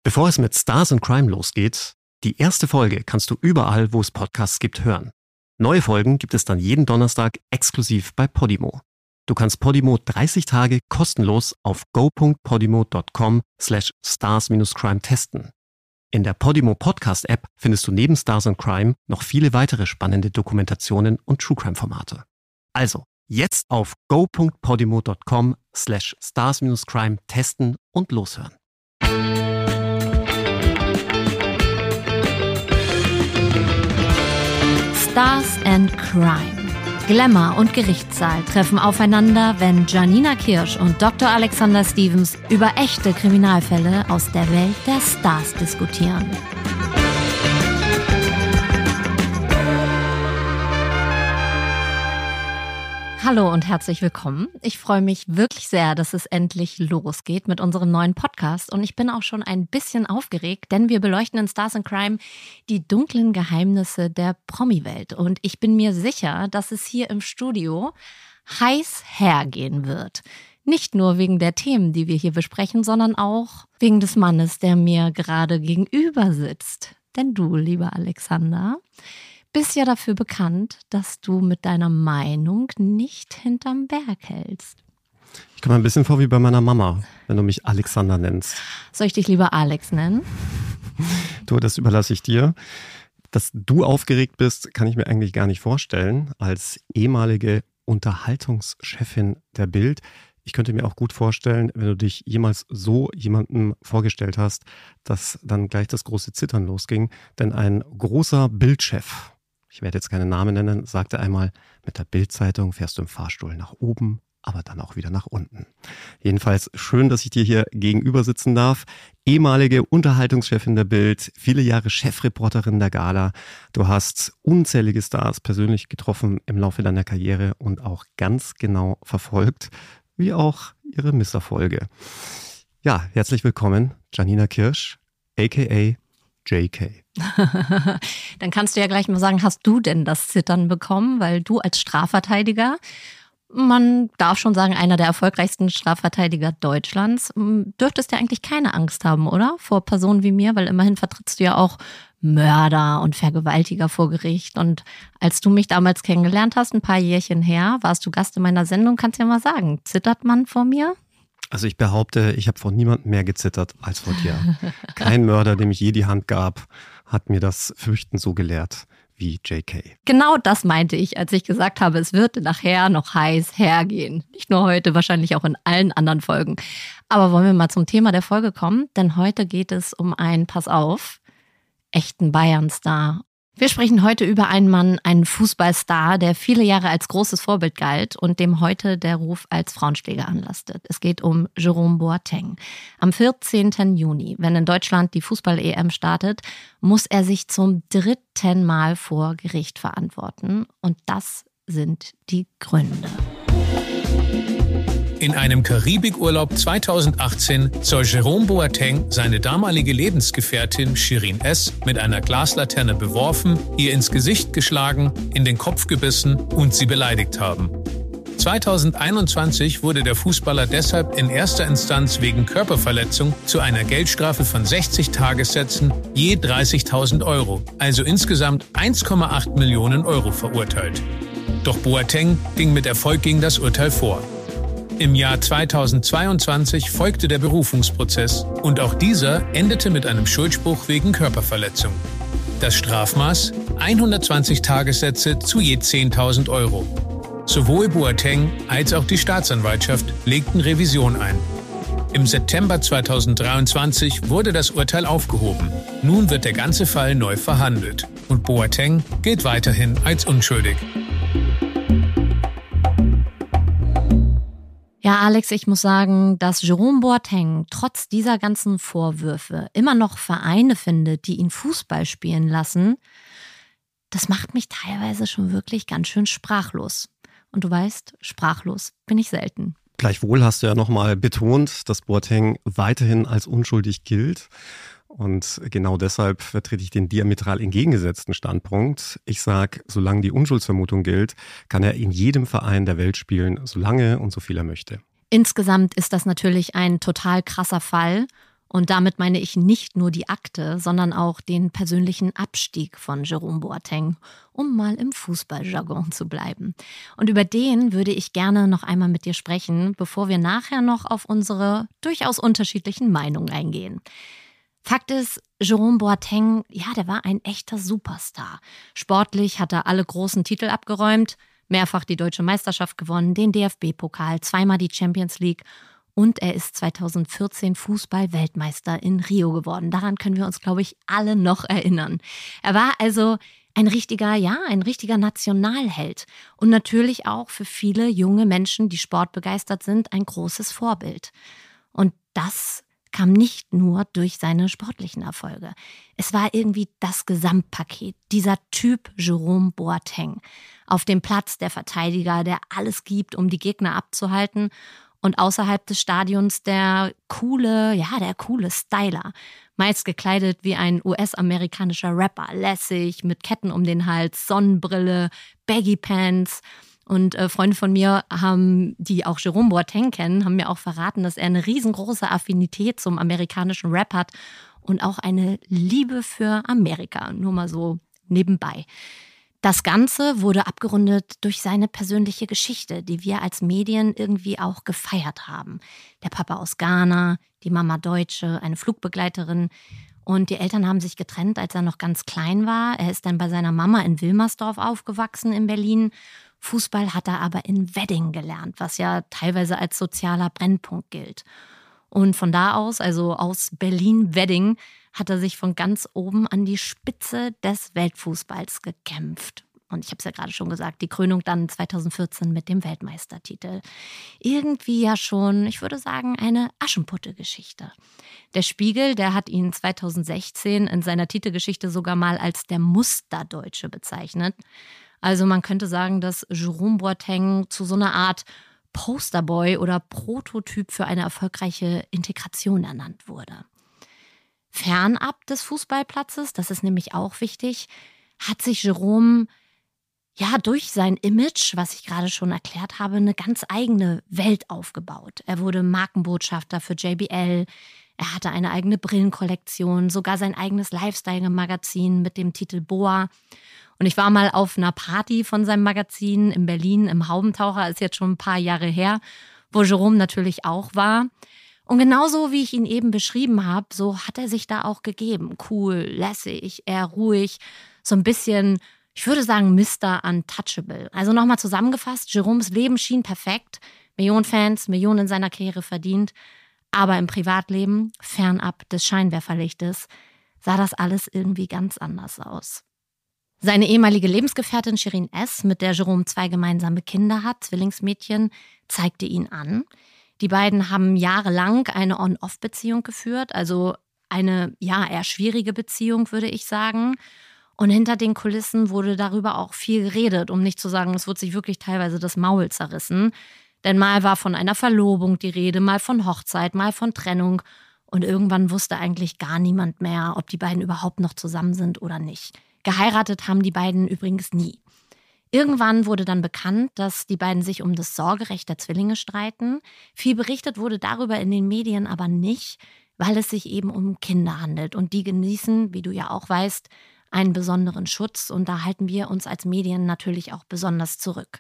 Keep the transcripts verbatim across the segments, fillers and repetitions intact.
Bevor es mit Stars in Crime losgeht, die erste Folge kannst du überall, wo es Podcasts gibt, hören. Neue Folgen gibt es dann jeden Donnerstag exklusiv bei Podimo. Du kannst Podimo dreißig Tage kostenlos auf go.podimo.com slash stars-crime testen. In der Podimo Podcast-App findest du neben Stars in Crime noch viele weitere spannende Dokumentationen und True-Crime-Formate. Also, jetzt auf go.podimo.com slash stars-crime testen und loshören. Stars and Crime. Glamour und Gerichtssaal treffen aufeinander, wenn Janina Kirsch und Doktor Alexander Stevens über echte Kriminalfälle aus der Welt der Stars diskutieren. Hallo und herzlich willkommen. Ich freue mich wirklich sehr, dass es endlich losgeht mit unserem neuen Podcast. Und ich bin auch schon ein bisschen aufgeregt, denn wir beleuchten in Stars and Crime die dunklen Geheimnisse der Promi-Welt. Und ich bin mir sicher, dass es hier im Studio heiß hergehen wird. Nicht nur wegen der Themen, die wir hier besprechen, sondern auch wegen des Mannes, der mir gerade gegenüber sitzt. Denn du, lieber Alexander, bist ja dafür bekannt, dass du mit deiner Meinung nicht hinterm Berg hältst. Ich komme ein bisschen vor wie bei meiner Mama, wenn du mich Alexander nennst. Soll ich dich lieber Alex nennen? Du, das überlasse ich dir. Dass du aufgeregt bist, kann ich mir eigentlich gar nicht vorstellen. Als ehemalige Unterhaltungschefin der Bild. Ich könnte mir auch gut vorstellen, wenn du dich jemals so jemandem vorgestellt hast, dass dann gleich das große Zittern losging. Denn ein großer Bildchef, ich werde jetzt keine Namen nennen, sagte einmal, mit der Bild-Zeitung fährst du im Fahrstuhl nach oben, aber dann auch wieder nach unten. Jedenfalls schön, dass ich dir hier gegenüber sitzen darf. Ehemalige Unterhaltungschefin der Bild, viele Jahre Chefreporterin der Gala. Du hast unzählige Stars persönlich getroffen im Laufe deiner Karriere und auch ganz genau verfolgt, wie auch ihre Misserfolge. Ja, herzlich willkommen, Janina Kirsch, aka J K. Dann kannst du ja gleich mal sagen, hast du denn das Zittern bekommen? Weil du als Strafverteidiger, man darf schon sagen, einer der erfolgreichsten Strafverteidiger Deutschlands, dürftest ja eigentlich keine Angst haben, oder? Vor Personen wie mir, weil immerhin vertrittst du ja auch Mörder und Vergewaltiger vor Gericht. Und als du mich damals kennengelernt hast, ein paar Jährchen her, warst du Gast in meiner Sendung, kannst du ja mal sagen, zittert man vor mir? Also ich behaupte, ich habe vor niemandem mehr gezittert als vor dir. Kein Mörder, dem ich je die Hand gab, hat mir das Fürchten so gelehrt wie J K. Genau das meinte ich, als ich gesagt habe, es wird nachher noch heiß hergehen. Nicht nur heute, wahrscheinlich auch in allen anderen Folgen. Aber wollen wir mal zum Thema der Folge kommen? Denn heute geht es um einen, pass auf, echten Bayern-Star. Wir sprechen heute über einen Mann, einen Fußballstar, der viele Jahre als großes Vorbild galt und dem heute der Ruf als Frauenschläger anlastet. Es geht um Jerome Boateng. Am vierzehnten Juni, wenn in Deutschland die Fußball-E M startet, muss er sich zum dritten Mal vor Gericht verantworten. Und das sind die Gründe. In einem Karibikurlaub zweitausendachtzehn soll Jerome Boateng seine damalige Lebensgefährtin Shirin S. mit einer Glaslaterne beworfen, ihr ins Gesicht geschlagen, in den Kopf gebissen und sie beleidigt haben. zweitausendeinundzwanzig wurde der Fußballer deshalb in erster Instanz wegen Körperverletzung zu einer Geldstrafe von sechzig Tagessätzen je dreißigtausend Euro, also insgesamt eins Komma acht Millionen Euro verurteilt. Doch Boateng ging mit Erfolg gegen das Urteil vor. Im Jahr zweitausendzweiundzwanzig folgte der Berufungsprozess und auch dieser endete mit einem Schuldspruch wegen Körperverletzung. Das Strafmaß hundertzwanzig Tagessätze zu je zehntausend Euro. Sowohl Boateng als auch die Staatsanwaltschaft legten Revision ein. Im September zweitausenddreiundzwanzig wurde das Urteil aufgehoben. Nun wird der ganze Fall neu verhandelt und Boateng gilt weiterhin als unschuldig. Ja, Alex, ich muss sagen, dass Jerome Boateng trotz dieser ganzen Vorwürfe immer noch Vereine findet, die ihn Fußball spielen lassen, das macht mich teilweise schon wirklich ganz schön sprachlos. Und du weißt, sprachlos bin ich selten. Gleichwohl hast du ja nochmal betont, dass Boateng weiterhin als unschuldig gilt. Und genau deshalb vertrete ich den diametral entgegengesetzten Standpunkt. Ich sage, solange die Unschuldsvermutung gilt, kann er in jedem Verein der Welt spielen, solange und so viel er möchte. Insgesamt ist das natürlich ein total krasser Fall. Und damit meine ich nicht nur die Akte, sondern auch den persönlichen Abstieg von Jerome Boateng, um mal im Fußballjargon zu bleiben. Und über den würde ich gerne noch einmal mit dir sprechen, bevor wir nachher noch auf unsere durchaus unterschiedlichen Meinungen eingehen. Fakt ist, Jerome Boateng, ja, der war ein echter Superstar. Sportlich hat er alle großen Titel abgeräumt, mehrfach die Deutsche Meisterschaft gewonnen, den D F B-Pokal, zweimal die Champions League. Und er ist zweitausendvierzehn Fußball-Weltmeister in Rio geworden. Daran können wir uns, glaube ich, alle noch erinnern. Er war also ein richtiger, ja, ein richtiger Nationalheld. Und natürlich auch für viele junge Menschen, die sportbegeistert sind, ein großes Vorbild. Und das kam nicht nur durch seine sportlichen Erfolge. Es war irgendwie das Gesamtpaket, dieser Typ Jerome Boateng. Auf dem Platz der Verteidiger, der alles gibt, um die Gegner abzuhalten. Und außerhalb des Stadions der coole, ja, der coole Styler. Meist gekleidet wie ein U S-amerikanischer Rapper, lässig, mit Ketten um den Hals, Sonnenbrille, Baggy Pants. Und äh, Freunde von mir haben, die auch Jerome Boateng kennen, haben mir auch verraten, dass er eine riesengroße Affinität zum amerikanischen Rap hat und auch eine Liebe für Amerika, nur mal so nebenbei. Das Ganze wurde abgerundet durch seine persönliche Geschichte, die wir als Medien irgendwie auch gefeiert haben. Der Papa aus Ghana, die Mama Deutsche, eine Flugbegleiterin. Und die Eltern haben sich getrennt, als er noch ganz klein war. Er ist dann bei seiner Mama in Wilmersdorf aufgewachsen in Berlin. Fußball hat er aber in Wedding gelernt, was ja teilweise als sozialer Brennpunkt gilt. Und von da aus, also aus Berlin-Wedding, hat er sich von ganz oben an die Spitze des Weltfußballs gekämpft. Und ich habe es ja gerade schon gesagt, die Krönung dann zweitausendvierzehn mit dem Weltmeistertitel. Irgendwie ja schon, ich würde sagen, eine Aschenputte-Geschichte. Der Spiegel, der hat ihn zweitausendsechzehn in seiner Titelgeschichte sogar mal als der Musterdeutsche bezeichnet. Also man könnte sagen, dass Jerome Boateng zu so einer Art Posterboy oder Prototyp für eine erfolgreiche Integration ernannt wurde. Fernab des Fußballplatzes, das ist nämlich auch wichtig, hat sich Jerome ja durch sein Image, was ich gerade schon erklärt habe, eine ganz eigene Welt aufgebaut. Er wurde Markenbotschafter für J B L, er hatte eine eigene Brillenkollektion, sogar sein eigenes Lifestyle-Magazin mit dem Titel Boa. Und ich war mal auf einer Party von seinem Magazin in Berlin im Haubentaucher, ist jetzt schon ein paar Jahre her, wo Jerome natürlich auch war. Und genauso wie ich ihn eben beschrieben habe, so hat er sich da auch gegeben. Cool, lässig, eher ruhig, so ein bisschen, ich würde sagen, Mister Untouchable. Also nochmal zusammengefasst, Jeromes Leben schien perfekt, Millionen Fans, Millionen in seiner Karriere verdient, aber im Privatleben, fernab des Scheinwerferlichtes, sah das alles irgendwie ganz anders aus. Seine ehemalige Lebensgefährtin Shirin S., mit der Jerome zwei gemeinsame Kinder hat, Zwillingsmädchen, zeigte ihn an. Die beiden haben jahrelang eine On-Off-Beziehung geführt, also eine ja eher schwierige Beziehung, würde ich sagen. Und hinter den Kulissen wurde darüber auch viel geredet, um nicht zu sagen, es wurde sich wirklich teilweise das Maul zerrissen. Denn mal war von einer Verlobung die Rede, mal von Hochzeit, mal von Trennung. Und irgendwann wusste eigentlich gar niemand mehr, ob die beiden überhaupt noch zusammen sind oder nicht. Geheiratet haben die beiden übrigens nie. Irgendwann wurde dann bekannt, dass die beiden sich um das Sorgerecht der Zwillinge streiten. Viel berichtet wurde darüber in den Medien aber nicht, weil es sich eben um Kinder handelt. Und die genießen, wie du ja auch weißt, einen besonderen Schutz. Und da halten wir uns als Medien natürlich auch besonders zurück.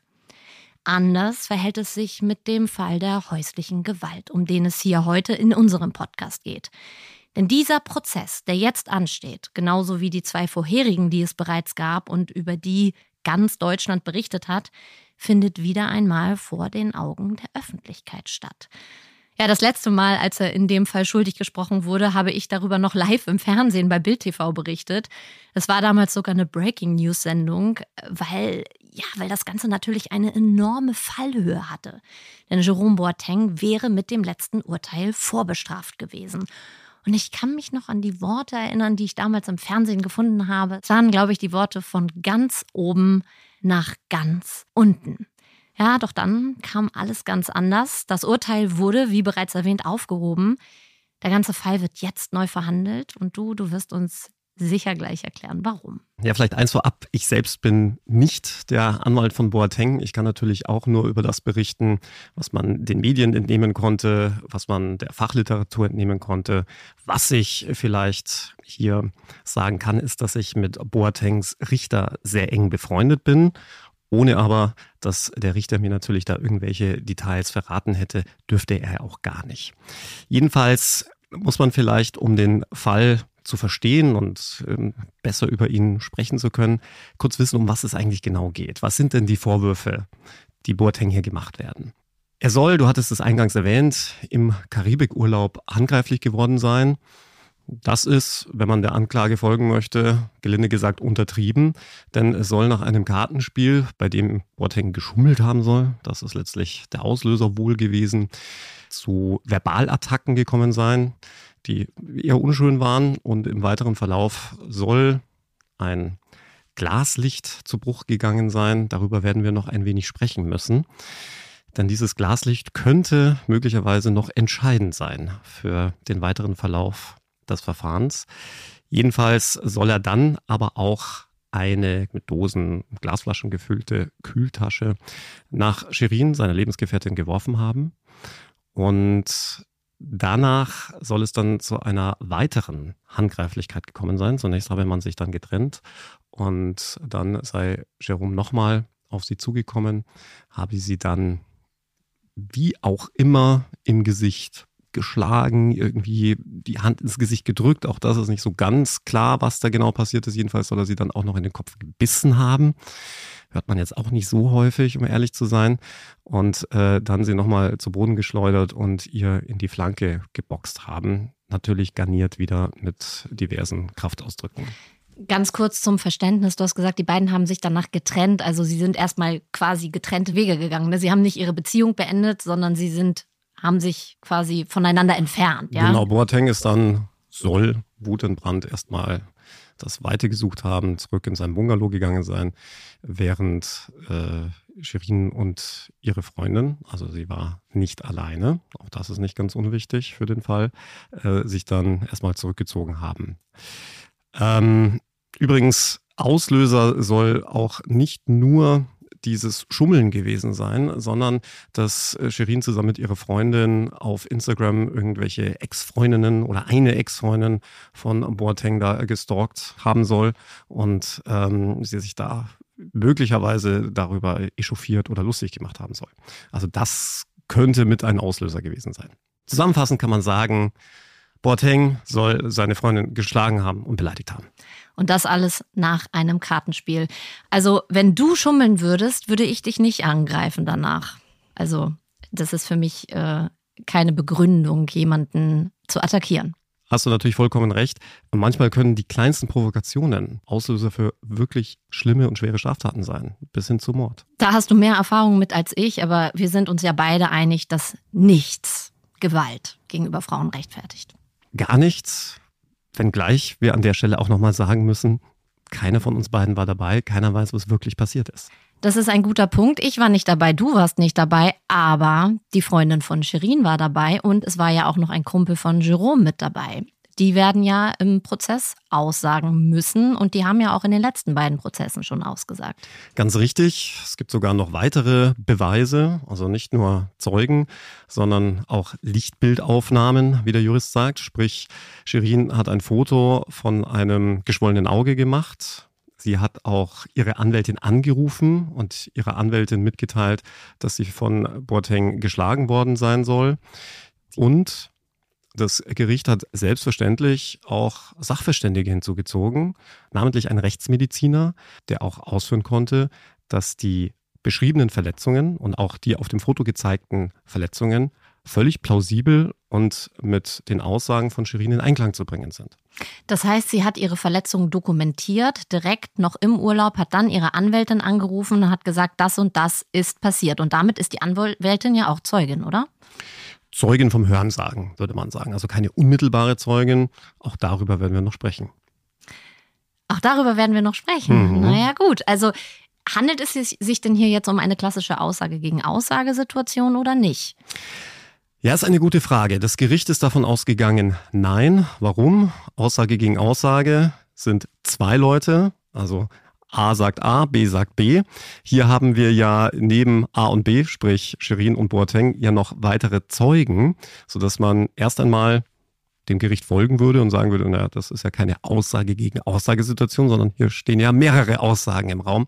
Anders verhält es sich mit dem Fall der häuslichen Gewalt, um den es hier heute in unserem Podcast geht. Denn dieser Prozess, der jetzt ansteht, genauso wie die zwei vorherigen, die es bereits gab und über die ganz Deutschland berichtet hat, findet wieder einmal vor den Augen der Öffentlichkeit statt. Ja, das letzte Mal, als er in dem Fall schuldig gesprochen wurde, habe ich darüber noch live im Fernsehen bei Bild T V berichtet. Es war damals sogar eine Breaking-News-Sendung, weil, ja, weil das Ganze natürlich eine enorme Fallhöhe hatte. Denn Jerome Boateng wäre mit dem letzten Urteil vorbestraft gewesen. Und ich kann mich noch an die Worte erinnern, die ich damals im Fernsehen gefunden habe. Es waren, glaube ich, die Worte von ganz oben nach ganz unten. Ja, doch dann kam alles ganz anders. Das Urteil wurde, wie bereits erwähnt, aufgehoben. Der ganze Fall wird jetzt neu verhandelt und du, du wirst uns sicher gleich erklären, warum. Ja, vielleicht eins vorab. Ich selbst bin nicht der Anwalt von Boateng. Ich kann natürlich auch nur über das berichten, was man den Medien entnehmen konnte, was man der Fachliteratur entnehmen konnte. Was ich vielleicht hier sagen kann, ist, dass ich mit Boatengs Richter sehr eng befreundet bin, ohne aber, dass der Richter mir natürlich da irgendwelche Details verraten hätte, dürfte er auch gar nicht. Jedenfalls muss man vielleicht, um den Fall zu verstehen und ähm, besser über ihn sprechen zu können, kurz wissen, um was es eigentlich genau geht. Was sind denn die Vorwürfe, die Boateng hier gemacht werden? Er soll, du hattest es eingangs erwähnt, im Karibikurlaub handgreiflich geworden sein. Das ist, wenn man der Anklage folgen möchte, gelinde gesagt untertrieben, denn es soll nach einem Kartenspiel, bei dem Boateng geschummelt haben soll, das ist letztlich der Auslöser wohl gewesen, zu Verbalattacken gekommen sein, die eher unschön waren, und im weiteren Verlauf soll ein Glaslicht zu Bruch gegangen sein. Darüber werden wir noch ein wenig sprechen müssen, denn dieses Glaslicht könnte möglicherweise noch entscheidend sein für den weiteren Verlauf des Verfahrens. Jedenfalls soll er dann aber auch eine mit Dosen, Glasflaschen gefüllte Kühltasche nach Shirin, seiner Lebensgefährtin, geworfen haben. Und danach soll es dann zu einer weiteren Handgreiflichkeit gekommen sein. Zunächst habe man sich dann getrennt und dann sei Jérôme nochmal auf sie zugekommen, habe sie dann wie auch immer im Gesicht geschlagen, irgendwie die Hand ins Gesicht gedrückt. Auch das ist nicht so ganz klar, was da genau passiert ist. Jedenfalls soll er sie dann auch noch in den Kopf gebissen haben. Hört man jetzt auch nicht so häufig, um ehrlich zu sein. Und äh, dann sie nochmal zu Boden geschleudert und ihr in die Flanke geboxt haben. Natürlich garniert wieder mit diversen Kraftausdrücken. Ganz kurz zum Verständnis, du hast gesagt, die beiden haben sich danach getrennt. Also sie sind erstmal quasi getrennte Wege gegangen. Ne? Sie haben nicht ihre Beziehung beendet, sondern sie sind, haben sich quasi voneinander entfernt. Ja? Genau, Boateng ist dann, soll wutentbrannt erstmal das Weite gesucht haben, zurück in sein Bungalow gegangen sein, während äh, Shirin und ihre Freundin, also sie war nicht alleine, auch das ist nicht ganz unwichtig für den Fall, äh, sich dann erstmal zurückgezogen haben. Ähm, übrigens, Auslöser soll auch nicht nur dieses Schummeln gewesen sein, sondern dass Shirin zusammen mit ihrer Freundin auf Instagram irgendwelche Ex-Freundinnen oder eine Ex-Freundin von Boateng da gestalkt haben soll und ähm, sie sich da möglicherweise darüber echauffiert oder lustig gemacht haben soll. Also das könnte mit ein Auslöser gewesen sein. Zusammenfassend kann man sagen, Boateng soll seine Freundin geschlagen haben und beleidigt haben. Und das alles nach einem Kartenspiel. Also wenn du schummeln würdest, würde ich dich nicht angreifen danach. Also das ist für mich äh, keine Begründung, jemanden zu attackieren. Hast du natürlich vollkommen recht. Und manchmal können die kleinsten Provokationen Auslöser für wirklich schlimme und schwere Straftaten sein, bis hin zu Mord. Da hast du mehr Erfahrung mit als ich, aber wir sind uns ja beide einig, dass nichts Gewalt gegenüber Frauen rechtfertigt. Gar nichts. Wenngleich wir an der Stelle auch nochmal sagen müssen, keiner von uns beiden war dabei, keiner weiß, was wirklich passiert ist. Das ist ein guter Punkt. Ich war nicht dabei, du warst nicht dabei, aber die Freundin von Shirin war dabei und es war ja auch noch ein Kumpel von Jérôme mit dabei. Die werden ja im Prozess aussagen müssen und die haben ja auch in den letzten beiden Prozessen schon ausgesagt. Ganz richtig. Es gibt sogar noch weitere Beweise, also nicht nur Zeugen, sondern auch Lichtbildaufnahmen, wie der Jurist sagt. Sprich, Shirin hat ein Foto von einem geschwollenen Auge gemacht. Sie hat auch ihre Anwältin angerufen und ihrer Anwältin mitgeteilt, dass sie von Boateng geschlagen worden sein soll. Und das Gericht hat selbstverständlich auch Sachverständige hinzugezogen, namentlich einen Rechtsmediziner, der auch ausführen konnte, dass die beschriebenen Verletzungen und auch die auf dem Foto gezeigten Verletzungen völlig plausibel und mit den Aussagen von Shirin in Einklang zu bringen sind. Das heißt, sie hat ihre Verletzungen dokumentiert, direkt noch im Urlaub, hat dann ihre Anwältin angerufen und hat gesagt, das und das ist passiert. Und damit ist die Anwältin ja auch Zeugin, oder? Zeugin vom Hörensagen, würde man sagen. Also keine unmittelbare Zeugin. Auch darüber werden wir noch sprechen. Auch darüber werden wir noch sprechen. Mhm. Naja gut, also handelt es sich denn hier jetzt um eine klassische Aussage gegen Aussage-Situation oder nicht? Ja, ist eine gute Frage. Das Gericht ist davon ausgegangen, nein. Warum? Aussage gegen Aussage. sind zwei Leute, also A sagt A, B sagt B. Hier haben wir ja neben A und B, sprich Shirin und Boateng, ja noch weitere Zeugen, sodass man erst einmal dem Gericht folgen würde und sagen würde, naja, das ist ja keine Aussage gegen Aussagesituation, sondern hier stehen ja mehrere Aussagen im Raum.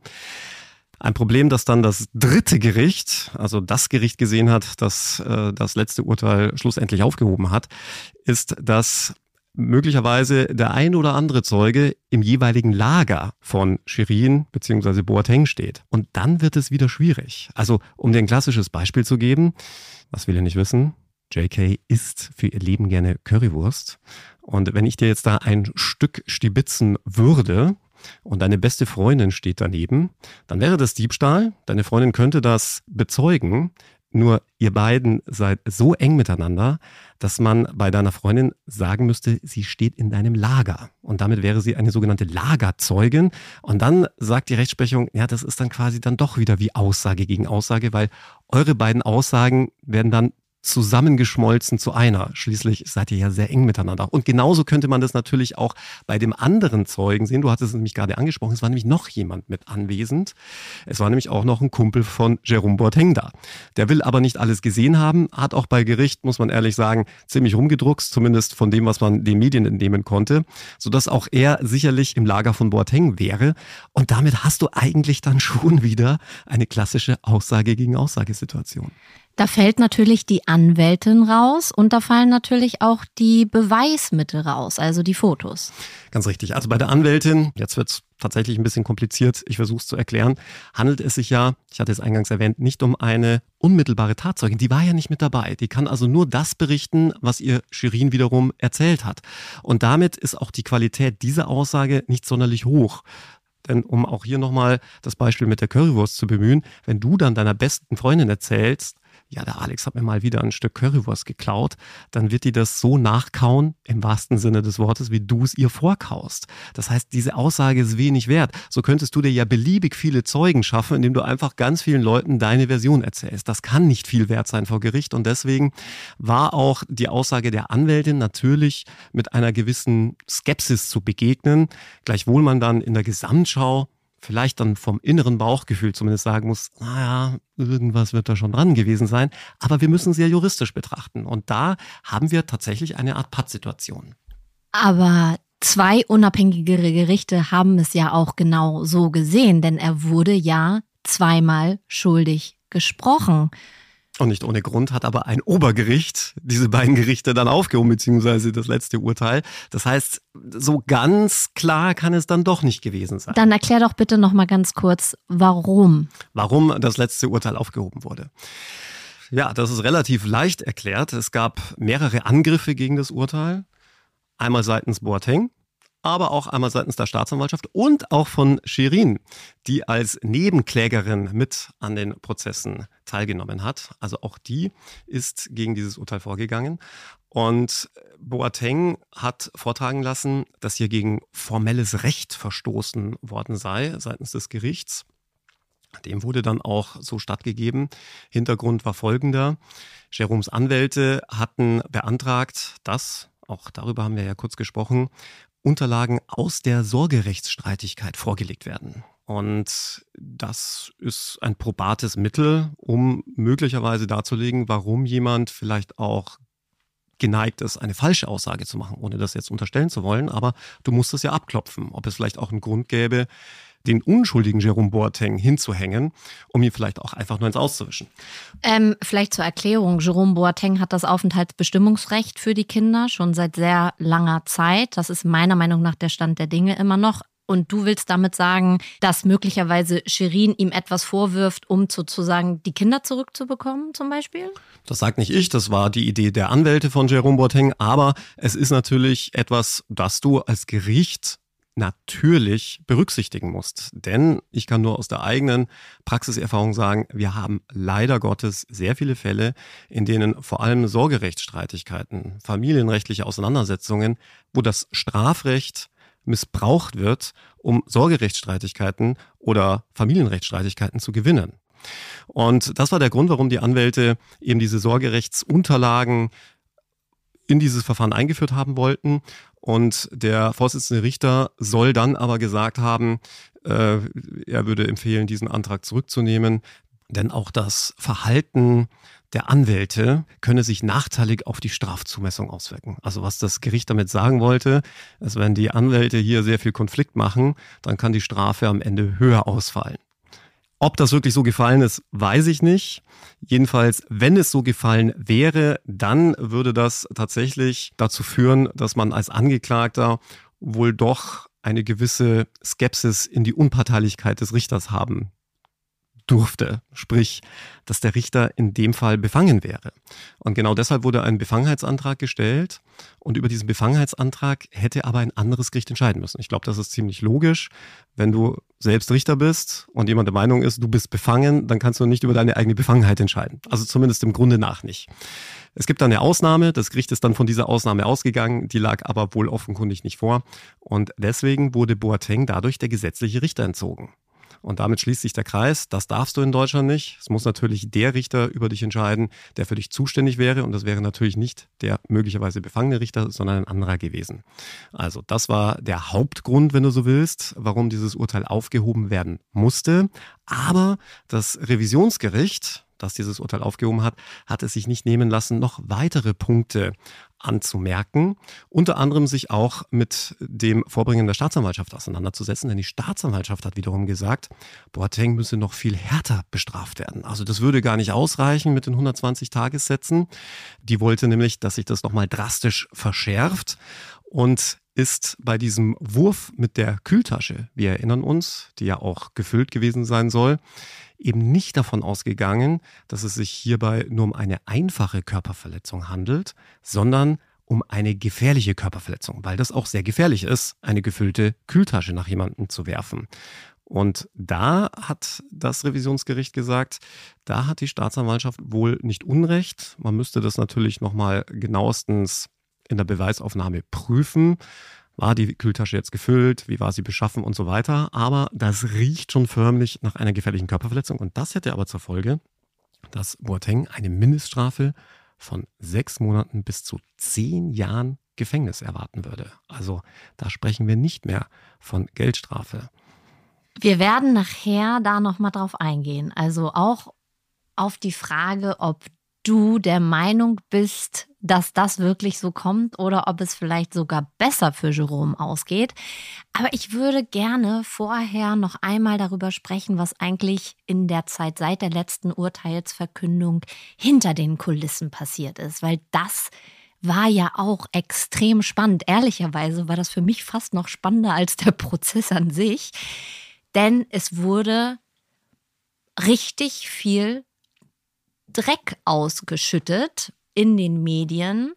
Ein Problem, das dann das dritte Gericht, also das Gericht gesehen hat, das äh, das letzte Urteil schlussendlich aufgehoben hat, ist, dass möglicherweise der ein oder andere Zeuge im jeweiligen Lager von Shirin bzw. Boateng steht. Und dann wird es wieder schwierig. Also, um dir ein klassisches Beispiel zu geben, was will ihr nicht wissen? J K isst für ihr Leben gerne Currywurst. Und wenn ich dir jetzt da ein Stück stibitzen würde und deine beste Freundin steht daneben, dann wäre das Diebstahl. Deine Freundin könnte das bezeugen. Nur ihr beiden seid so eng miteinander, dass man bei deiner Freundin sagen müsste, sie steht in deinem Lager. Und damit wäre sie eine sogenannte Lagerzeugin. Und dann sagt die Rechtsprechung, ja, das ist dann quasi dann doch wieder wie Aussage gegen Aussage, weil eure beiden Aussagen werden dann zusammengeschmolzen zu einer. Schließlich seid ihr ja sehr eng miteinander. Und genauso könnte man das natürlich auch bei dem anderen Zeugen sehen. Du hattest es nämlich gerade angesprochen, es war nämlich noch jemand mit anwesend. Es war nämlich auch noch ein Kumpel von Jerome Boateng da. Der will aber nicht alles gesehen haben, hat auch bei Gericht, muss man ehrlich sagen, ziemlich rumgedruckst, zumindest von dem, was man den Medien entnehmen konnte, sodass auch er sicherlich im Lager von Boateng wäre. Und damit hast du eigentlich dann schon wieder eine klassische Aussage gegen Aussagesituation. Da fällt natürlich die Anwältin raus und da fallen natürlich auch die Beweismittel raus, also die Fotos. Ganz richtig. Also bei der Anwältin, jetzt wird es tatsächlich ein bisschen kompliziert, ich versuche es zu erklären, handelt es sich ja, ich hatte es eingangs erwähnt, nicht um eine unmittelbare Tatzeugin. Die war ja nicht mit dabei. Die kann also nur das berichten, was ihr Shirin wiederum erzählt hat. Und damit ist auch die Qualität dieser Aussage nicht sonderlich hoch. Denn um auch hier nochmal das Beispiel mit der Currywurst zu bemühen, wenn du dann deiner besten Freundin erzählst, ja, der Alex hat mir mal wieder ein Stück Currywurst geklaut, dann wird die das so nachkauen, im wahrsten Sinne des Wortes, wie du es ihr vorkaust. Das heißt, diese Aussage ist wenig wert. So könntest du dir ja beliebig viele Zeugen schaffen, indem du einfach ganz vielen Leuten deine Version erzählst. Das kann nicht viel wert sein vor Gericht und deswegen war auch die Aussage der Anwältin natürlich mit einer gewissen Skepsis zu begegnen, gleichwohl man dann in der Gesamtschau vielleicht dann vom inneren Bauchgefühl zumindest sagen muss, naja, irgendwas wird da schon dran gewesen sein. Aber wir müssen sie ja juristisch betrachten. Und da haben wir tatsächlich eine Art Pattsituation. Aber zwei unabhängige Gerichte haben es ja auch genau so gesehen, denn er wurde ja zweimal schuldig gesprochen. Und nicht ohne Grund hat aber ein Obergericht diese beiden Gerichte dann aufgehoben, beziehungsweise das letzte Urteil. Das heißt, so ganz klar kann es dann doch nicht gewesen sein. Dann erklär doch bitte noch mal ganz kurz, warum. Warum das letzte Urteil aufgehoben wurde. Ja, das ist relativ leicht erklärt. Es gab mehrere Angriffe gegen das Urteil. Einmal seitens Boateng, aber auch einmal seitens der Staatsanwaltschaft und auch von Shirin, die als Nebenklägerin mit an den Prozessen teilgenommen hat. Also auch die ist gegen dieses Urteil vorgegangen. Und Boateng hat vortragen lassen, dass hier gegen formelles Recht verstoßen worden sei seitens des Gerichts. Dem wurde dann auch so stattgegeben. Hintergrund war folgender. Jeroms Anwälte hatten beantragt, dass, auch darüber haben wir ja kurz gesprochen, Unterlagen aus der Sorgerechtsstreitigkeit vorgelegt werden. Und das ist ein probates Mittel, um möglicherweise darzulegen, warum jemand vielleicht auch geneigt ist, eine falsche Aussage zu machen, ohne das jetzt unterstellen zu wollen. Aber du musst es ja abklopfen, ob es vielleicht auch einen Grund gäbe, den unschuldigen Jerome Boateng hinzuhängen, um ihn vielleicht auch einfach nur ins Auszuwischen. Ähm, vielleicht zur Erklärung. Jerome Boateng hat das Aufenthaltsbestimmungsrecht für die Kinder schon seit sehr langer Zeit. Das ist meiner Meinung nach der Stand der Dinge immer noch. Und du willst damit sagen, dass möglicherweise Shirin ihm etwas vorwirft, um sozusagen die Kinder zurückzubekommen zum Beispiel? Das sagt nicht ich, das war die Idee der Anwälte von Jerome Boateng. Aber es ist natürlich etwas, das du als Gericht natürlich berücksichtigen musst. Denn ich kann nur aus der eigenen Praxiserfahrung sagen, wir haben leider Gottes sehr viele Fälle, in denen vor allem Sorgerechtsstreitigkeiten, familienrechtliche Auseinandersetzungen, wo das Strafrecht missbraucht wird, um Sorgerechtsstreitigkeiten oder Familienrechtsstreitigkeiten zu gewinnen. Und das war der Grund, warum die Anwälte eben diese Sorgerechtsunterlagen in dieses Verfahren eingeführt haben wollten. Und der Vorsitzende Richter soll dann aber gesagt haben, äh, er würde empfehlen, diesen Antrag zurückzunehmen, denn auch das Verhalten der Anwälte könne sich nachteilig auf die Strafzumessung auswirken. Also was das Gericht damit sagen wollte, ist, wenn die Anwälte hier sehr viel Konflikt machen, dann kann die Strafe am Ende höher ausfallen. Ob das wirklich so gefallen ist, weiß ich nicht. Jedenfalls, wenn es so gefallen wäre, dann würde das tatsächlich dazu führen, dass man als Angeklagter wohl doch eine gewisse Skepsis in die Unparteilichkeit des Richters haben durfte. Sprich, dass der Richter in dem Fall befangen wäre. Und genau deshalb wurde ein Befangenheitsantrag gestellt. Und über diesen Befangenheitsantrag hätte aber ein anderes Gericht entscheiden müssen. Ich glaube, das ist ziemlich logisch. Wenn du selbst Richter bist und jemand der Meinung ist, du bist befangen, dann kannst du nicht über deine eigene Befangenheit entscheiden. Also zumindest im Grunde nach nicht. Es gibt dann eine Ausnahme. Das Gericht ist dann von dieser Ausnahme ausgegangen. Die lag aber wohl offenkundig nicht vor. Und deswegen wurde Boateng dadurch der gesetzliche Richter entzogen. Und damit schließt sich der Kreis. Das darfst du in Deutschland nicht. Es muss natürlich der Richter über dich entscheiden, der für dich zuständig wäre. Und das wäre natürlich nicht der möglicherweise befangene Richter, sondern ein anderer gewesen. Also das war der Hauptgrund, wenn du so willst, warum dieses Urteil aufgehoben werden musste. Aber das Revisionsgericht, das dieses Urteil aufgehoben hat, hat es sich nicht nehmen lassen, noch weitere Punkte anzumerken. Unter anderem sich auch mit dem Vorbringen der Staatsanwaltschaft auseinanderzusetzen. Denn die Staatsanwaltschaft hat wiederum gesagt, Boateng müsse noch viel härter bestraft werden. Also das würde gar nicht ausreichen mit den hundertzwanzig Tagessätzen. Die wollte nämlich, dass sich das nochmal drastisch verschärft. Und ist bei diesem Wurf mit der Kühltasche, wir erinnern uns, die ja auch gefüllt gewesen sein soll, eben nicht davon ausgegangen, dass es sich hierbei nur um eine einfache Körperverletzung handelt, sondern um eine gefährliche Körperverletzung, weil das auch sehr gefährlich ist, eine gefüllte Kühltasche nach jemandem zu werfen. Und da hat das Revisionsgericht gesagt, da hat die Staatsanwaltschaft wohl nicht Unrecht. Man müsste das natürlich nochmal genauestens in der Beweisaufnahme prüfen. War die Kühltasche jetzt gefüllt? Wie war sie beschaffen und so weiter? Aber das riecht schon förmlich nach einer gefährlichen Körperverletzung. Und das hätte aber zur Folge, dass Boateng eine Mindeststrafe von sechs Monaten bis zu zehn Jahren Gefängnis erwarten würde. Also da sprechen wir nicht mehr von Geldstrafe. Wir werden nachher da nochmal drauf eingehen. Also auch auf die Frage, ob du der Meinung bist, dass das wirklich so kommt oder ob es vielleicht sogar besser für Jerome ausgeht. Aber ich würde gerne vorher noch einmal darüber sprechen, was eigentlich in der Zeit seit der letzten Urteilsverkündung hinter den Kulissen passiert ist, weil das war ja auch extrem spannend. Ehrlicherweise war das für mich fast noch spannender als der Prozess an sich, denn es wurde richtig viel Dreck ausgeschüttet in den Medien.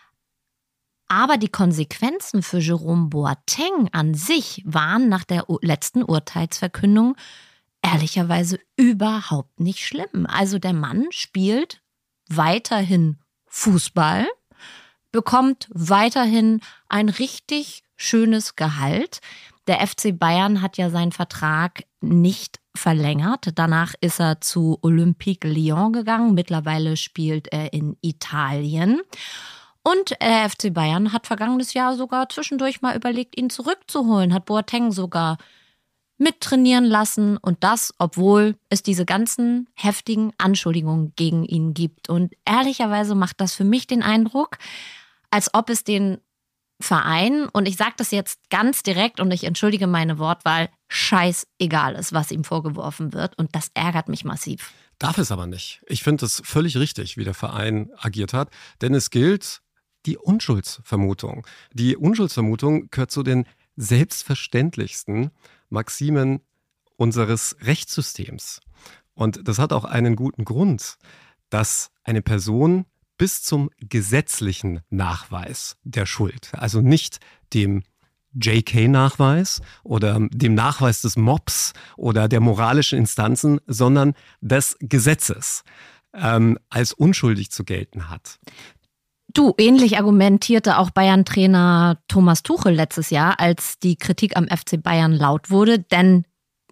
Aber die Konsequenzen für Jerome Boateng an sich waren nach der letzten Urteilsverkündung ehrlicherweise überhaupt nicht schlimm. Also der Mann spielt weiterhin Fußball, bekommt weiterhin ein richtig schönes Gehalt. Der F C Bayern hat ja seinen Vertrag nicht verlängert. Danach ist er zu Olympique Lyon gegangen. Mittlerweile spielt er in Italien. Und der F C Bayern hat vergangenes Jahr sogar zwischendurch mal überlegt, ihn zurückzuholen. Hat Boateng sogar mittrainieren lassen. Und das, obwohl es diese ganzen heftigen Anschuldigungen gegen ihn gibt. Und ehrlicherweise macht das für mich den Eindruck, als ob es den Verein, und ich sage das jetzt ganz direkt und ich entschuldige meine Wortwahl, scheißegal ist, was ihm vorgeworfen wird. Und das ärgert mich massiv. Darf es aber nicht. Ich finde es völlig richtig, wie der Verein agiert hat. Denn es gilt die Unschuldsvermutung. Die Unschuldsvermutung gehört zu den selbstverständlichsten Maximen unseres Rechtssystems. Und das hat auch einen guten Grund, dass eine Person bis zum gesetzlichen Nachweis der Schuld, also nicht dem J K-Nachweis oder dem Nachweis des Mobs oder der moralischen Instanzen, sondern des Gesetzes ähm, als unschuldig zu gelten hat. Du, ähnlich argumentierte auch Bayern-Trainer Thomas Tuchel letztes Jahr, als die Kritik am F C Bayern laut wurde, denn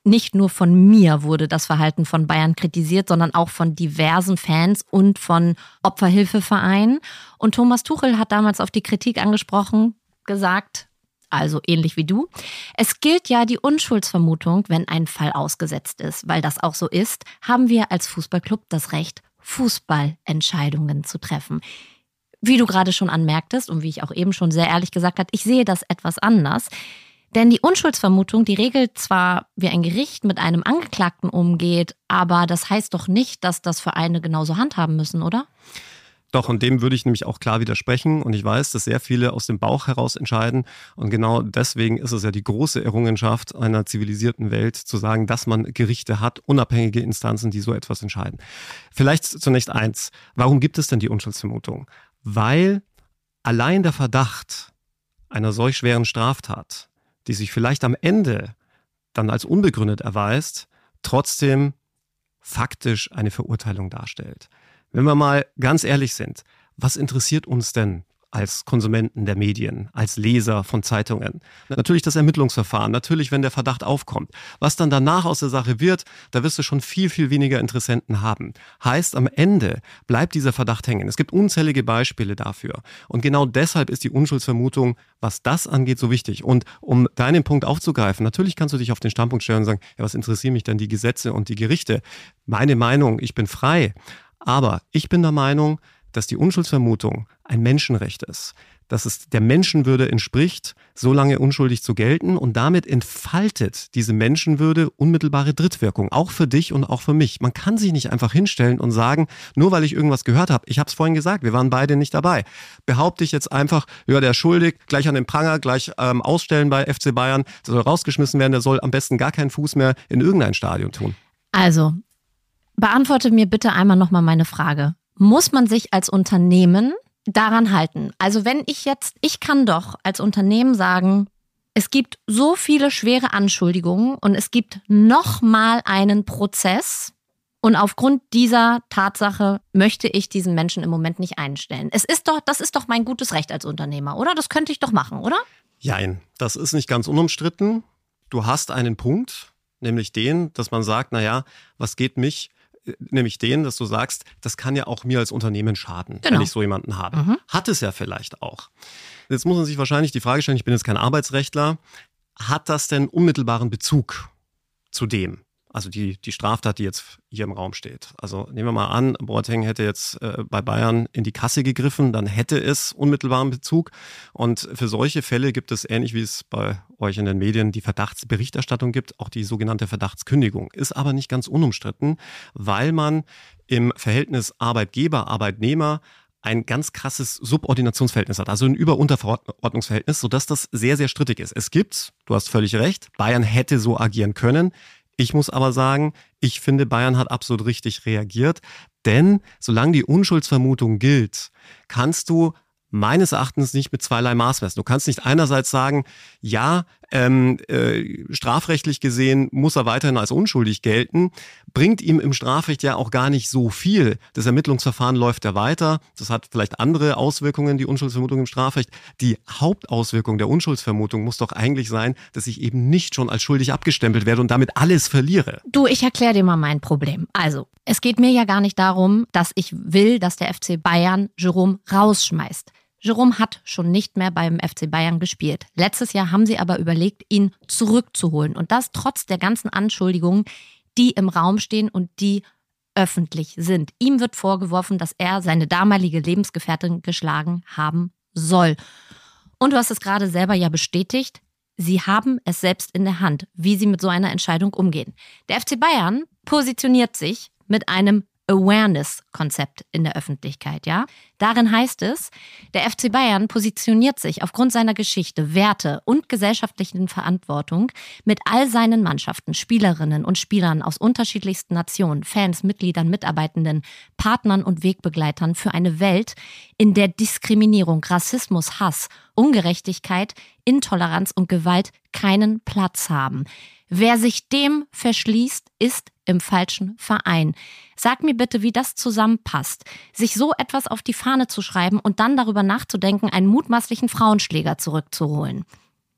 nicht nur von mir wurde das Verhalten von Bayern kritisiert, sondern auch von diversen Fans und von Opferhilfevereinen. Und Thomas Tuchel hat damals auf die Kritik angesprochen, gesagt, also ähnlich wie du, es gilt ja die Unschuldsvermutung, wenn ein Fall ausgesetzt ist. Weil das auch so ist, haben wir als Fußballclub das Recht, Fußballentscheidungen zu treffen. Wie du gerade schon anmerktest und wie ich auch eben schon sehr ehrlich gesagt habe, ich sehe das etwas anders. Denn die Unschuldsvermutung, die regelt zwar, wie ein Gericht mit einem Angeklagten umgeht, aber das heißt doch nicht, dass das Vereine genauso handhaben müssen, oder? Doch, und dem würde ich nämlich auch klar widersprechen. Und ich weiß, dass sehr viele aus dem Bauch heraus entscheiden. Und genau deswegen ist es ja die große Errungenschaft einer zivilisierten Welt, zu sagen, dass man Gerichte hat, unabhängige Instanzen, die so etwas entscheiden. Vielleicht zunächst eins. Warum gibt es denn die Unschuldsvermutung? Weil allein der Verdacht einer solch schweren Straftat, die sich vielleicht am Ende dann als unbegründet erweist, trotzdem faktisch eine Verurteilung darstellt. Wenn wir mal ganz ehrlich sind, was interessiert uns denn als Konsumenten der Medien, als Leser von Zeitungen? Natürlich das Ermittlungsverfahren, natürlich, wenn der Verdacht aufkommt. Was dann danach aus der Sache wird, da wirst du schon viel, viel weniger Interessenten haben. Heißt, am Ende bleibt dieser Verdacht hängen. Es gibt unzählige Beispiele dafür. Und genau deshalb ist die Unschuldsvermutung, was das angeht, so wichtig. Und um deinen Punkt aufzugreifen, natürlich kannst du dich auf den Standpunkt stellen und sagen, ja, was interessieren mich denn die Gesetze und die Gerichte? Meine Meinung, ich bin frei. Aber ich bin der Meinung, dass die Unschuldsvermutung ein Menschenrecht ist, dass es der Menschenwürde entspricht, so lange unschuldig zu gelten, und damit entfaltet diese Menschenwürde unmittelbare Drittwirkung, auch für dich und auch für mich. Man kann sich nicht einfach hinstellen und sagen, nur weil ich irgendwas gehört habe, ich habe es vorhin gesagt, wir waren beide nicht dabei, behaupte ich jetzt einfach, ja, der ist schuldig, gleich an den Pranger, gleich ähm, ausstellen bei F C Bayern, der soll rausgeschmissen werden, der soll am besten gar keinen Fuß mehr in irgendein Stadion tun. Also, beantworte mir bitte einmal nochmal meine Frage. Muss man sich als Unternehmen daran halten? Also wenn ich jetzt, ich kann doch als Unternehmen sagen, es gibt so viele schwere Anschuldigungen und es gibt nochmal einen Prozess und aufgrund dieser Tatsache möchte ich diesen Menschen im Moment nicht einstellen. Es ist doch, das ist doch mein gutes Recht als Unternehmer, oder? Das könnte ich doch machen, oder? Jein, das ist nicht ganz unumstritten. Du hast einen Punkt, nämlich den, dass man sagt, naja, was geht mich Nämlich den, dass du sagst, das kann ja auch mir als Unternehmen schaden, genau, wenn ich so jemanden habe. Mhm. Hat es ja vielleicht auch. Jetzt muss man sich wahrscheinlich die Frage stellen, ich bin jetzt kein Arbeitsrechtler, hat das denn unmittelbaren Bezug zu dem? Also die, die Straftat, die jetzt hier im Raum steht. Also nehmen wir mal an, Boateng hätte jetzt äh, bei Bayern in die Kasse gegriffen, dann hätte es unmittelbaren Bezug. Und für solche Fälle gibt es, ähnlich wie es bei euch in den Medien die Verdachtsberichterstattung gibt, auch die sogenannte Verdachtskündigung. Ist aber nicht ganz unumstritten, weil man im Verhältnis Arbeitgeber-Arbeitnehmer ein ganz krasses Subordinationsverhältnis hat, also ein Über-Unterverordnungsverhältnis, sodass das sehr, sehr strittig ist. Es gibt, du hast völlig recht, Bayern hätte so agieren können. Ich muss aber sagen, ich finde, Bayern hat absolut richtig reagiert, denn solange die Unschuldsvermutung gilt, kannst du meines Erachtens nicht mit zweierlei Maß messen. Du kannst nicht einerseits sagen, ja, ähm, äh, strafrechtlich gesehen muss er weiterhin als unschuldig gelten, bringt ihm im Strafrecht ja auch gar nicht so viel. Das Ermittlungsverfahren läuft ja weiter, das hat vielleicht andere Auswirkungen, die Unschuldsvermutung im Strafrecht. Die Hauptauswirkung der Unschuldsvermutung muss doch eigentlich sein, dass ich eben nicht schon als schuldig abgestempelt werde und damit alles verliere. Du, ich erkläre dir mal mein Problem. Also, es geht mir ja gar nicht darum, dass ich will, dass der F C Bayern Jerome rausschmeißt. Jerome hat schon nicht mehr beim F C Bayern gespielt. Letztes Jahr haben sie aber überlegt, ihn zurückzuholen. Und das trotz der ganzen Anschuldigungen, die im Raum stehen und die öffentlich sind. Ihm wird vorgeworfen, dass er seine damalige Lebensgefährtin geschlagen haben soll. Und du hast es gerade selber ja bestätigt, sie haben es selbst in der Hand, wie sie mit so einer Entscheidung umgehen. Der F C Bayern positioniert sich mit einem Awareness-Konzept in der Öffentlichkeit, ja? Darin heißt es, der F C Bayern positioniert sich aufgrund seiner Geschichte, Werte und gesellschaftlichen Verantwortung mit all seinen Mannschaften, Spielerinnen und Spielern aus unterschiedlichsten Nationen, Fans, Mitgliedern, Mitarbeitenden, Partnern und Wegbegleitern für eine Welt, in der Diskriminierung, Rassismus, Hass, Ungerechtigkeit, Intoleranz und Gewalt keinen Platz haben. Wer sich dem verschließt, ist im falschen Verein. Sag mir bitte, wie das zusammenpasst, sich so etwas auf die Fahne zu schreiben und dann darüber nachzudenken, einen mutmaßlichen Frauenschläger zurückzuholen.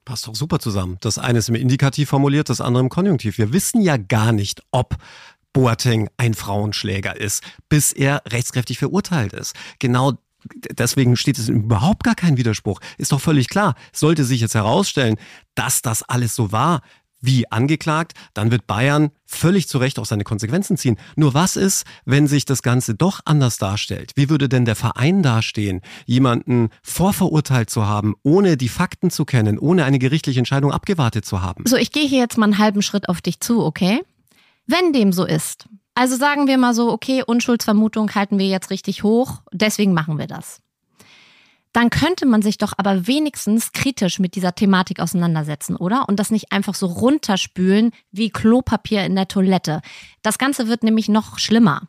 Passt doch super zusammen. Das eine ist im Indikativ formuliert, das andere im Konjunktiv. Wir wissen ja gar nicht, ob Boateng ein Frauenschläger ist, bis er rechtskräftig verurteilt ist. Genau deswegen steht es überhaupt gar kein Widerspruch. Ist doch völlig klar. Sollte sich jetzt herausstellen, dass das alles so war, wie angeklagt, dann wird Bayern völlig zu Recht auch seine Konsequenzen ziehen. Nur was ist, wenn sich das Ganze doch anders darstellt? Wie würde denn der Verein dastehen, jemanden vorverurteilt zu haben, ohne die Fakten zu kennen, ohne eine gerichtliche Entscheidung abgewartet zu haben? So, ich gehe hier jetzt mal einen halben Schritt auf dich zu, okay? Wenn dem so ist, also sagen wir mal so, okay, Unschuldsvermutung halten wir jetzt richtig hoch, deswegen machen wir das. Dann könnte man sich doch aber wenigstens kritisch mit dieser Thematik auseinandersetzen, oder? Und das nicht einfach so runterspülen wie Klopapier in der Toilette. Das Ganze wird nämlich noch schlimmer.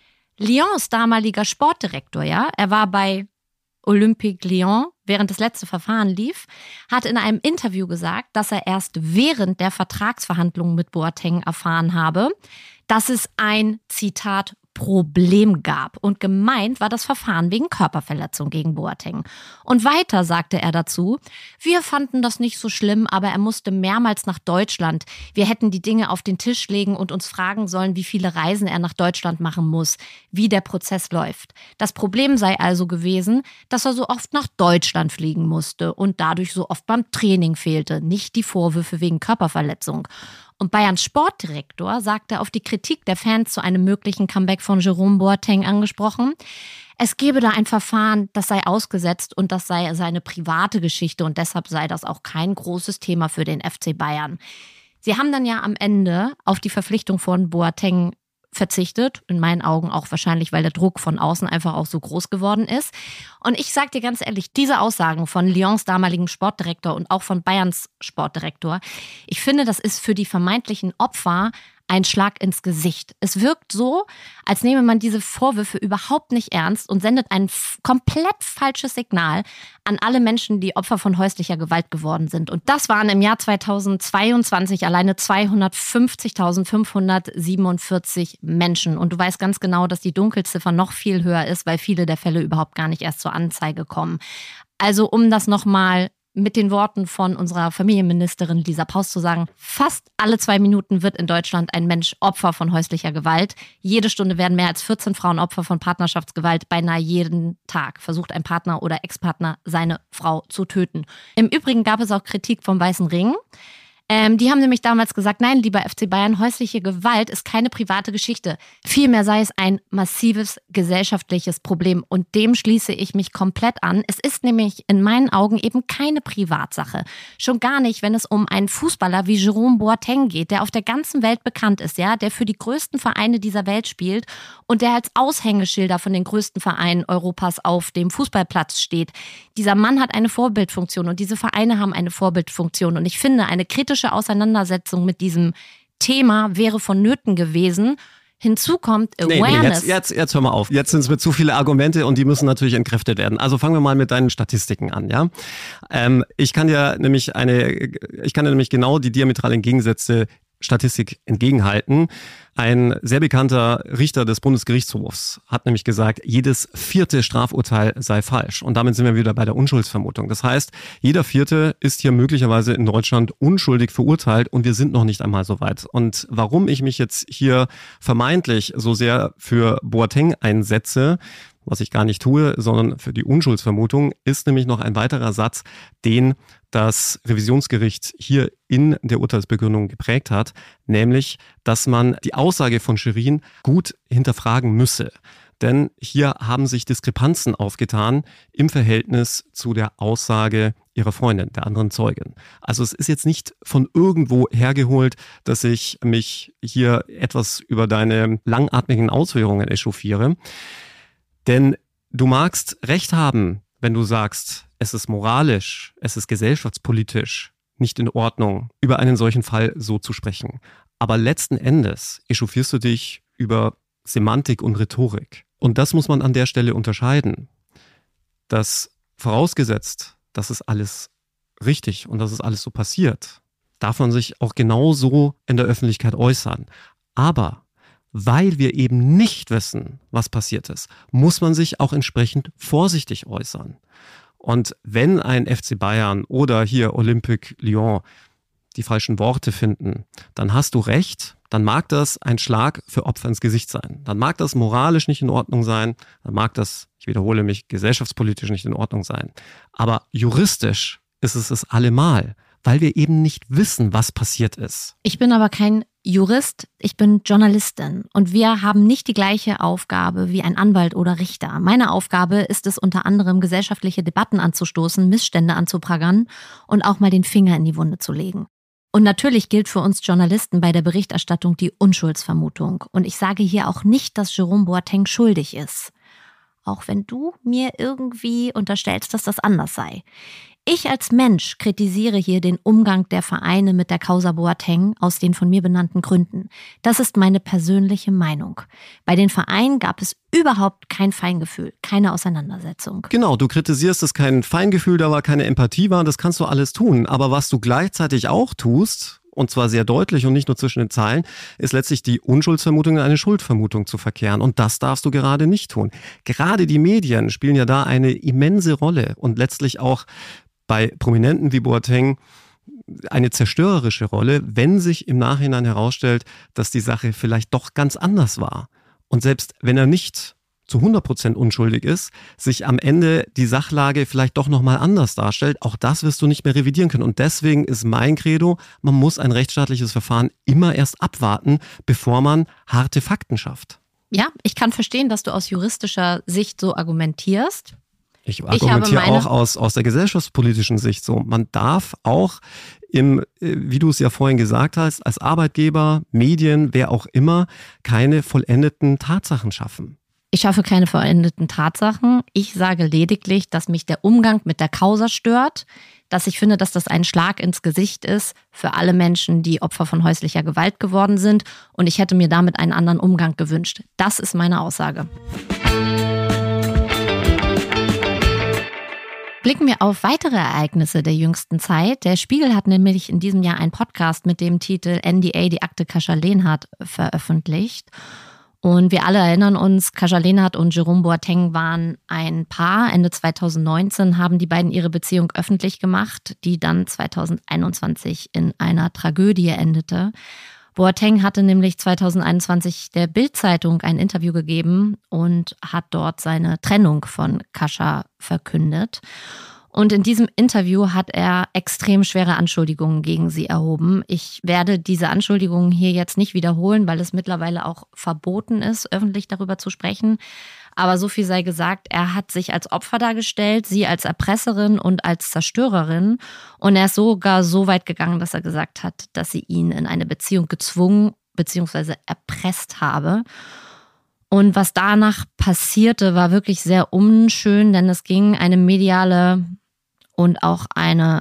Lyons damaliger Sportdirektor, ja, er war bei Olympique Lyon, während das letzte Verfahren lief, hat in einem Interview gesagt, dass er erst während der Vertragsverhandlungen mit Boateng erfahren habe, dass es ein, Zitat, Problem gab. Und gemeint war das Verfahren wegen Körperverletzung gegen Boateng. Und weiter sagte er dazu, wir fanden das nicht so schlimm, aber er musste mehrmals nach Deutschland. Wir hätten die Dinge auf den Tisch legen und uns fragen sollen, wie viele Reisen er nach Deutschland machen muss, wie der Prozess läuft. Das Problem sei also gewesen, dass er so oft nach Deutschland fliegen musste und dadurch so oft beim Training fehlte, nicht die Vorwürfe wegen Körperverletzung. Und Bayerns Sportdirektor sagte auf die Kritik der Fans zu einem möglichen Comeback von Jerome Boateng angesprochen, es gebe da ein Verfahren, das sei ausgesetzt und das sei seine private Geschichte und deshalb sei das auch kein großes Thema für den F C Bayern. Sie haben dann ja am Ende auf die Verpflichtung von Boateng verzichtet, in meinen Augen auch wahrscheinlich, weil der Druck von außen einfach auch so groß geworden ist. Und ich sage dir ganz ehrlich, diese Aussagen von Lyons damaligen Sportdirektor und auch von Bayerns Sportdirektor, ich finde, das ist für die vermeintlichen Opfer ein Schlag ins Gesicht. Es wirkt so, als nehme man diese Vorwürfe überhaupt nicht ernst und sendet ein f- komplett falsches Signal an alle Menschen, die Opfer von häuslicher Gewalt geworden sind. Und das waren im Jahr zweitausendzweiundzwanzig alleine zweihundertfünfzigtausendfünfhundertsiebenundvierzig Menschen. Und du weißt ganz genau, dass die Dunkelziffer noch viel höher ist, weil viele der Fälle überhaupt gar nicht erst zur Anzeige kommen. Also um das nochmal mit den Worten von unserer Familienministerin Lisa Paus zu sagen, fast alle zwei Minuten wird in Deutschland ein Mensch Opfer von häuslicher Gewalt. Jede Stunde werden mehr als vierzehn Frauen Opfer von Partnerschaftsgewalt. Beinahe jeden Tag versucht ein Partner oder Ex-Partner, seine Frau zu töten. Im Übrigen gab es auch Kritik vom Weißen Ring. Ähm, die haben nämlich damals gesagt, nein, lieber F C Bayern, häusliche Gewalt ist keine private Geschichte. Vielmehr sei es ein massives gesellschaftliches Problem. Und dem schließe ich mich komplett an. Es ist nämlich in meinen Augen eben keine Privatsache. Schon gar nicht, wenn es um einen Fußballer wie Jerome Boateng geht, der auf der ganzen Welt bekannt ist, ja, der für die größten Vereine dieser Welt spielt und der als Aushängeschilder von den größten Vereinen Europas auf dem Fußballplatz steht. Dieser Mann hat eine Vorbildfunktion und diese Vereine haben eine Vorbildfunktion. Und ich finde, eine kritische Auseinandersetzung mit diesem Thema wäre vonnöten gewesen. Hinzu kommt Awareness. Nee, nee, jetzt, jetzt, jetzt hör mal auf. Jetzt sind es mir zu viele Argumente und die müssen natürlich entkräftet werden. Also fangen wir mal mit deinen Statistiken an, ja. Ähm, ich kann dir nämlich eine, ich kann dir nämlich genau die diametral entgegengesetzte Statistik entgegenhalten. Ein sehr bekannter Richter des Bundesgerichtshofs hat nämlich gesagt, jedes vierte Strafurteil sei falsch. Und damit sind wir wieder bei der Unschuldsvermutung. Das heißt, jeder vierte ist hier möglicherweise in Deutschland unschuldig verurteilt und wir sind noch nicht einmal so weit. Und warum ich mich jetzt hier vermeintlich so sehr für Boateng einsetze, was ich gar nicht tue, sondern für die Unschuldsvermutung, ist nämlich noch ein weiterer Satz, den das Revisionsgericht hier in der Urteilsbegründung geprägt hat, nämlich, dass man die Aussage von Shirin gut hinterfragen müsse. Denn hier haben sich Diskrepanzen aufgetan im Verhältnis zu der Aussage ihrer Freundin, der anderen Zeugin. Also es ist jetzt nicht von irgendwo hergeholt, dass ich mich hier etwas über deine langatmigen Ausführungen echauffiere. Denn du magst recht haben, wenn du sagst, es ist moralisch, es ist gesellschaftspolitisch nicht in Ordnung, über einen solchen Fall so zu sprechen. Aber letzten Endes echauffierst du dich über Semantik und Rhetorik. Und das muss man an der Stelle unterscheiden. Das vorausgesetzt, dass es alles richtig und dass es alles so passiert, darf man sich auch genauso in der Öffentlichkeit äußern. Aber weil wir eben nicht wissen, was passiert ist, muss man sich auch entsprechend vorsichtig äußern. Und wenn ein F C Bayern oder hier Olympique Lyon die falschen Worte finden, dann hast du recht, dann mag das ein Schlag für Opfer ins Gesicht sein. Dann mag das moralisch nicht in Ordnung sein, dann mag das, ich wiederhole mich, gesellschaftspolitisch nicht in Ordnung sein. Aber juristisch ist es es allemal, weil wir eben nicht wissen, was passiert ist. Ich bin aber kein Jurist, ich bin Journalistin und wir haben nicht die gleiche Aufgabe wie ein Anwalt oder Richter. Meine Aufgabe ist es unter anderem, gesellschaftliche Debatten anzustoßen, Missstände anzuprangern und auch mal den Finger in die Wunde zu legen. Und natürlich gilt für uns Journalisten bei der Berichterstattung die Unschuldsvermutung. Und ich sage hier auch nicht, dass Jerome Boateng schuldig ist. Auch wenn du mir irgendwie unterstellst, dass das anders sei. Ich als Mensch kritisiere hier den Umgang der Vereine mit der Causa Boateng aus den von mir benannten Gründen. Das ist meine persönliche Meinung. Bei den Vereinen gab es überhaupt kein Feingefühl, keine Auseinandersetzung. Genau, du kritisierst, dass kein Feingefühl da war, keine Empathie war, das kannst du alles tun. Aber was du gleichzeitig auch tust, und zwar sehr deutlich und nicht nur zwischen den Zeilen, ist letztlich die Unschuldsvermutung in eine Schuldvermutung zu verkehren. Und das darfst du gerade nicht tun. Gerade die Medien spielen ja da eine immense Rolle und letztlich auch bei Prominenten wie Boateng eine zerstörerische Rolle, wenn sich im Nachhinein herausstellt, dass die Sache vielleicht doch ganz anders war. Und selbst wenn er nicht zu hundert Prozent unschuldig ist, sich am Ende die Sachlage vielleicht doch nochmal anders darstellt, auch das wirst du nicht mehr revidieren können. Und deswegen ist mein Credo, man muss ein rechtsstaatliches Verfahren immer erst abwarten, bevor man harte Fakten schafft. Ja, ich kann verstehen, dass du aus juristischer Sicht so argumentierst. Ich argumentiere ich auch aus, aus der gesellschaftspolitischen Sicht so. Man darf auch im, wie du es ja vorhin gesagt hast, als Arbeitgeber, Medien, wer auch immer, keine vollendeten Tatsachen schaffen. Ich schaffe keine vollendeten Tatsachen. Ich sage lediglich, dass mich der Umgang mit der Causa stört, dass ich finde, dass das ein Schlag ins Gesicht ist für alle Menschen, die Opfer von häuslicher Gewalt geworden sind. Und ich hätte mir damit einen anderen Umgang gewünscht. Das ist meine Aussage. Blicken wir auf weitere Ereignisse der jüngsten Zeit. Der Spiegel hat nämlich in diesem Jahr einen Podcast mit dem Titel N D A, die Akte Kasia-Lehnhardt veröffentlicht. Und wir alle erinnern uns, Kasia-Lehnhardt und Jerome Boateng waren ein Paar. Ende zweitausendneunzehn haben die beiden ihre Beziehung öffentlich gemacht, die dann zweitausendeinundzwanzig in einer Tragödie endete. Boateng hatte nämlich zweitausendeinundzwanzig der Bild-Zeitung ein Interview gegeben und hat dort seine Trennung von Kasia verkündet. Und in diesem Interview hat er extrem schwere Anschuldigungen gegen sie erhoben. Ich werde diese Anschuldigungen hier jetzt nicht wiederholen, weil es mittlerweile auch verboten ist, öffentlich darüber zu sprechen. Aber so viel sei gesagt, er hat sich als Opfer dargestellt, sie als Erpresserin und als Zerstörerin. Und er ist sogar so weit gegangen, dass er gesagt hat, dass sie ihn in eine Beziehung gezwungen bzw. erpresst habe. Und was danach passierte, war wirklich sehr unschön, denn es ging eine mediale und auch eine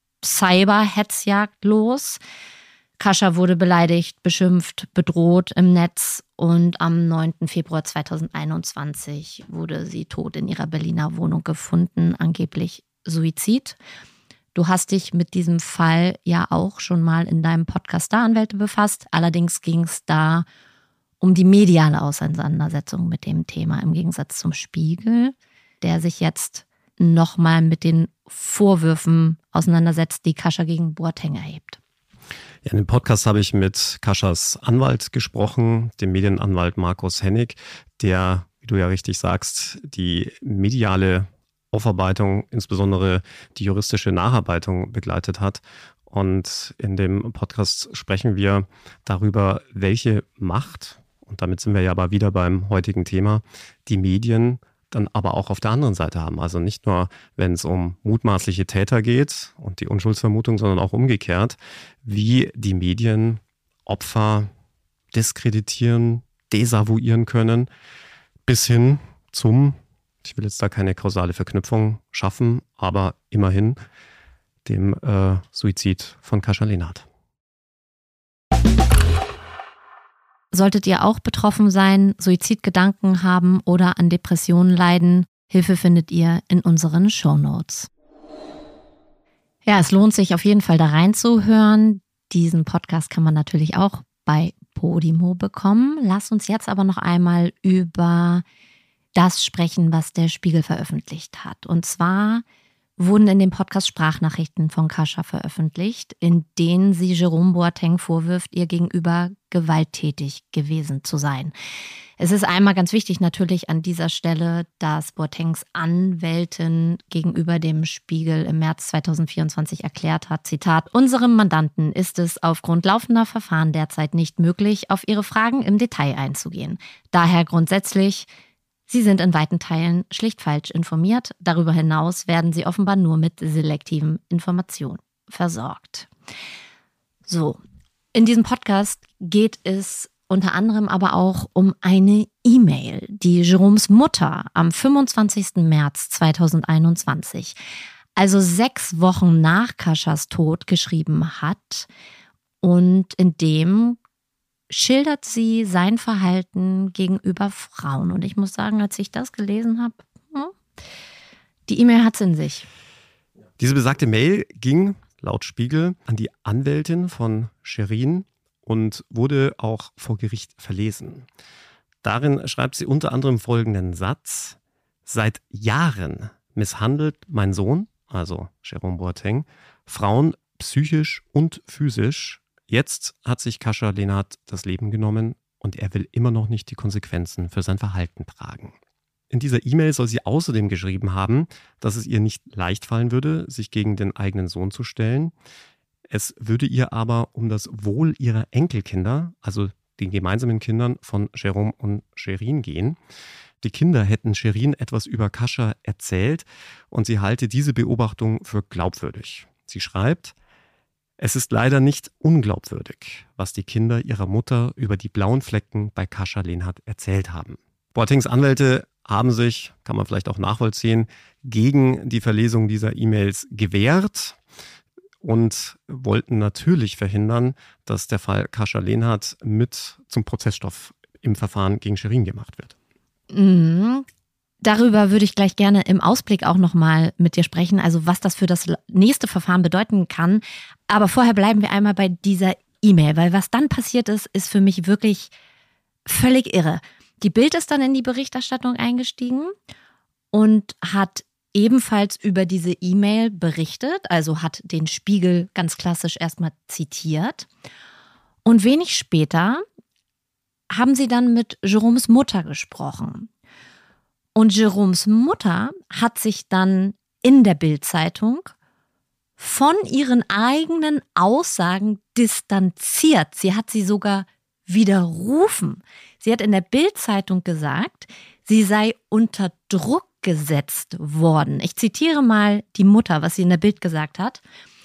Cyber-Hetzjagd los. Kasia wurde beleidigt, beschimpft, bedroht im Netz und am neunten Februar zweitausendeinundzwanzig wurde sie tot in ihrer Berliner Wohnung gefunden, angeblich Suizid. Du hast dich mit diesem Fall ja auch schon mal in deinem Podcast Staranwälte befasst. Allerdings ging es da um die mediale Auseinandersetzung mit dem Thema im Gegensatz zum Spiegel, der sich jetzt nochmal mit den Vorwürfen auseinandersetzt, die Kasia gegen Boateng erhebt. Ja, in dem Podcast habe ich mit Kasias Anwalt gesprochen, dem Medienanwalt Markus Hennig, der, wie du ja richtig sagst, die mediale Aufarbeitung, insbesondere die juristische Nacharbeitung begleitet hat. Und in dem Podcast sprechen wir darüber, welche Macht, und damit sind wir ja aber wieder beim heutigen Thema, die Medien dann aber auch auf der anderen Seite haben. Also nicht nur, wenn es um mutmaßliche Täter geht und die Unschuldsvermutung, sondern auch umgekehrt, wie die Medien Opfer diskreditieren, desavouieren können, bis hin zum, ich will jetzt da keine kausale Verknüpfung schaffen, aber immerhin dem äh, Suizid von Kasia-Lehnhardt. Solltet ihr auch betroffen sein, Suizidgedanken haben oder an Depressionen leiden, Hilfe findet ihr in unseren Shownotes. Ja, es lohnt sich auf jeden Fall da reinzuhören. Diesen Podcast kann man natürlich auch bei Podimo bekommen. Lass uns jetzt aber noch einmal über das sprechen, was der Spiegel veröffentlicht hat. Und zwar wurden in dem Podcast Sprachnachrichten von Kascha veröffentlicht, in denen sie Jerome Boateng vorwirft, ihr gegenüber gewalttätig gewesen zu sein. Es ist einmal ganz wichtig natürlich an dieser Stelle, dass Boatengs Anwältin gegenüber dem Spiegel im März zweitausendvierundzwanzig erklärt hat, Zitat, unserem Mandanten ist es aufgrund laufender Verfahren derzeit nicht möglich, auf ihre Fragen im Detail einzugehen. Daher grundsätzlich, sie sind in weiten Teilen schlicht falsch informiert. Darüber hinaus werden sie offenbar nur mit selektiven Informationen versorgt. So, in diesem Podcast geht es unter anderem aber auch um eine E-Mail, die Jeroms Mutter am fünfundzwanzigsten März zweitausendeinundzwanzig, also sechs Wochen nach Kaschas Tod, geschrieben hat. Und in dem schildert sie sein Verhalten gegenüber Frauen. Und ich muss sagen, als ich das gelesen habe, die E-Mail hat's in sich. Diese besagte Mail ging laut Spiegel an die Anwältin von Shirin und wurde auch vor Gericht verlesen. Darin schreibt sie unter anderem folgenden Satz: Seit Jahren misshandelt mein Sohn, also Jerome Boateng, Frauen psychisch und physisch. Jetzt hat sich Kascha Lenart das Leben genommen und er will immer noch nicht die Konsequenzen für sein Verhalten tragen. In dieser E-Mail soll sie außerdem geschrieben haben, dass es ihr nicht leicht fallen würde, sich gegen den eigenen Sohn zu stellen. Es würde ihr aber um das Wohl ihrer Enkelkinder, also den gemeinsamen Kindern von Jerome und Shirin, gehen. Die Kinder hätten Shirin etwas über Kascha erzählt und sie halte diese Beobachtung für glaubwürdig. Sie schreibt: Es ist leider nicht unglaubwürdig, was die Kinder ihrer Mutter über die blauen Flecken bei Kascha Lenart erzählt haben. Boatengs Anwälte haben sich, kann man vielleicht auch nachvollziehen, gegen die Verlesung dieser E-Mails gewehrt und wollten natürlich verhindern, dass der Fall Kascha Lenart mit zum Prozessstoff im Verfahren gegen Shirin gemacht wird. Mhm. Darüber würde ich gleich gerne im Ausblick auch nochmal mit dir sprechen, also was das für das nächste Verfahren bedeuten kann. Aber vorher bleiben wir einmal bei dieser E-Mail, weil was dann passiert ist, ist für mich wirklich völlig irre. Die Bild ist dann in die Berichterstattung eingestiegen und hat ebenfalls über diese E-Mail berichtet, also hat den Spiegel ganz klassisch erstmal zitiert. Und wenig später haben sie dann mit Jeromes Mutter gesprochen. Und Jeromes Mutter hat sich dann in der Bild-Zeitung von ihren eigenen Aussagen distanziert. Sie hat sie sogar widerrufen. Sie hat in der Bild-Zeitung gesagt, sie sei unter Druck gesetzt worden. Ich zitiere mal die Mutter, was sie in der Bild gesagt hat.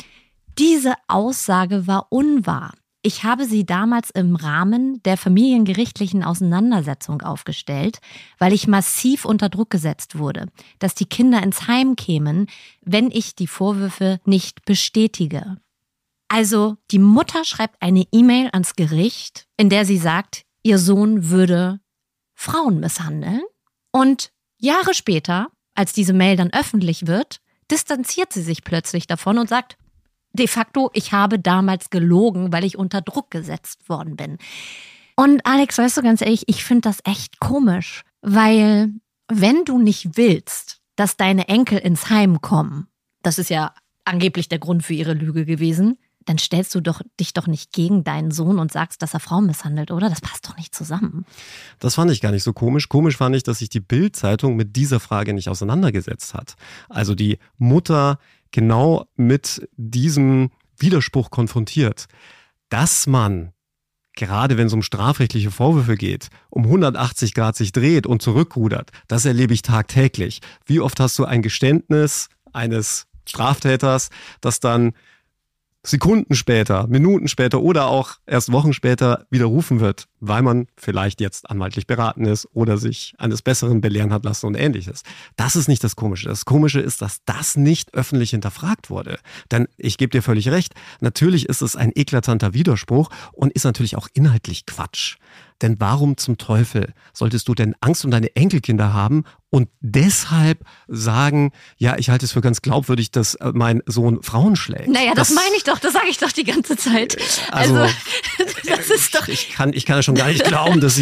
Diese Aussage war unwahr. Ich habe sie damals im Rahmen der familiengerichtlichen Auseinandersetzung aufgestellt, weil ich massiv unter Druck gesetzt wurde, dass die Kinder ins Heim kämen, wenn ich die Vorwürfe nicht bestätige. Also die Mutter schreibt eine E-Mail ans Gericht, in der sie sagt, ihr Sohn würde Frauen misshandeln. Und Jahre später, als diese Mail dann öffentlich wird, distanziert sie sich plötzlich davon und sagt, de facto, ich habe damals gelogen, weil ich unter Druck gesetzt worden bin. Und Alex, weißt du ganz ehrlich, ich finde das echt komisch, weil wenn du nicht willst, dass deine Enkel ins Heim kommen, das ist ja angeblich der Grund für ihre Lüge gewesen, dann stellst du doch, dich doch nicht gegen deinen Sohn und sagst, dass er Frauen misshandelt, oder? Das passt doch nicht zusammen. Das fand ich gar nicht so komisch. Komisch fand ich, dass sich die Bild-Zeitung mit dieser Frage nicht auseinandergesetzt hat. Also die Mutter genau mit diesem Widerspruch konfrontiert, dass man, gerade wenn es um strafrechtliche Vorwürfe geht, um hundertachtzig Grad sich dreht und zurückrudert, das erlebe ich tagtäglich. Wie oft hast du ein Geständnis eines Straftäters, das dann Sekunden später, Minuten später oder auch erst Wochen später widerrufen wird, weil man vielleicht jetzt anwaltlich beraten ist oder sich eines Besseren belehren hat lassen und Ähnliches. Das ist nicht das Komische. Das Komische ist, dass das nicht öffentlich hinterfragt wurde. Denn ich gebe dir völlig recht, natürlich ist es ein eklatanter Widerspruch und ist natürlich auch inhaltlich Quatsch. Denn warum zum Teufel solltest du denn Angst um deine Enkelkinder haben und deshalb sagen, ja, ich halte es für ganz glaubwürdig, dass mein Sohn Frauen schlägt? Naja, das, das meine ich doch, das sage ich doch die ganze Zeit. Also, also das ist doch... Ich kann, ich kann ja schon gar nicht glauben, dass sie,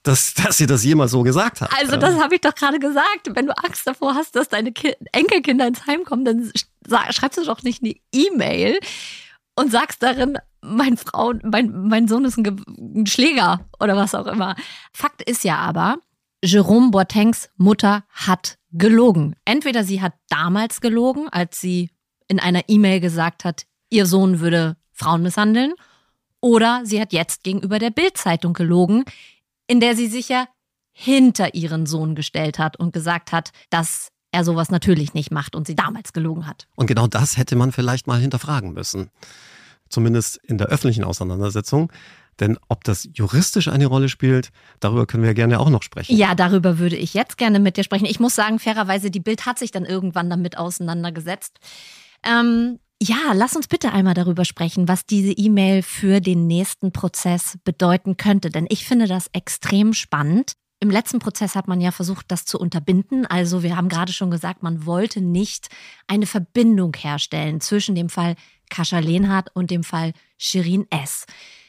dass, dass sie das jemals so gesagt hat. Also das habe ich doch gerade gesagt. Wenn du Angst davor hast, dass deine Ki- Enkelkinder ins Heim kommen, dann sch- schreibst du doch nicht eine E-Mail und sagst darin, mein Frau, mein, mein Sohn ist ein, Ge- ein Schläger oder was auch immer. Fakt ist ja aber, Jérôme Boatengs Mutter hat gelogen. Entweder sie hat damals gelogen, als sie in einer E-Mail gesagt hat, ihr Sohn würde Frauen misshandeln, oder sie hat jetzt gegenüber der Bild-Zeitung gelogen, in der sie sich ja hinter ihren Sohn gestellt hat und gesagt hat, dass er sowas natürlich nicht macht und sie damals gelogen hat. Und genau das hätte man vielleicht mal hinterfragen müssen. Zumindest in der öffentlichen Auseinandersetzung. Denn ob das juristisch eine Rolle spielt, darüber können wir gerne auch noch sprechen. Ja, darüber würde ich jetzt gerne mit dir sprechen. Ich muss sagen, fairerweise, die Bild hat sich dann irgendwann damit auseinandergesetzt. Ähm, ja, lass uns bitte einmal darüber sprechen, was diese E-Mail für den nächsten Prozess bedeuten könnte. Denn ich finde das extrem spannend. Im letzten Prozess hat man ja versucht, das zu unterbinden. Also wir haben gerade schon gesagt, man wollte nicht eine Verbindung herstellen zwischen dem Fall Kascha Lehnhardt und dem Fall Shirin S.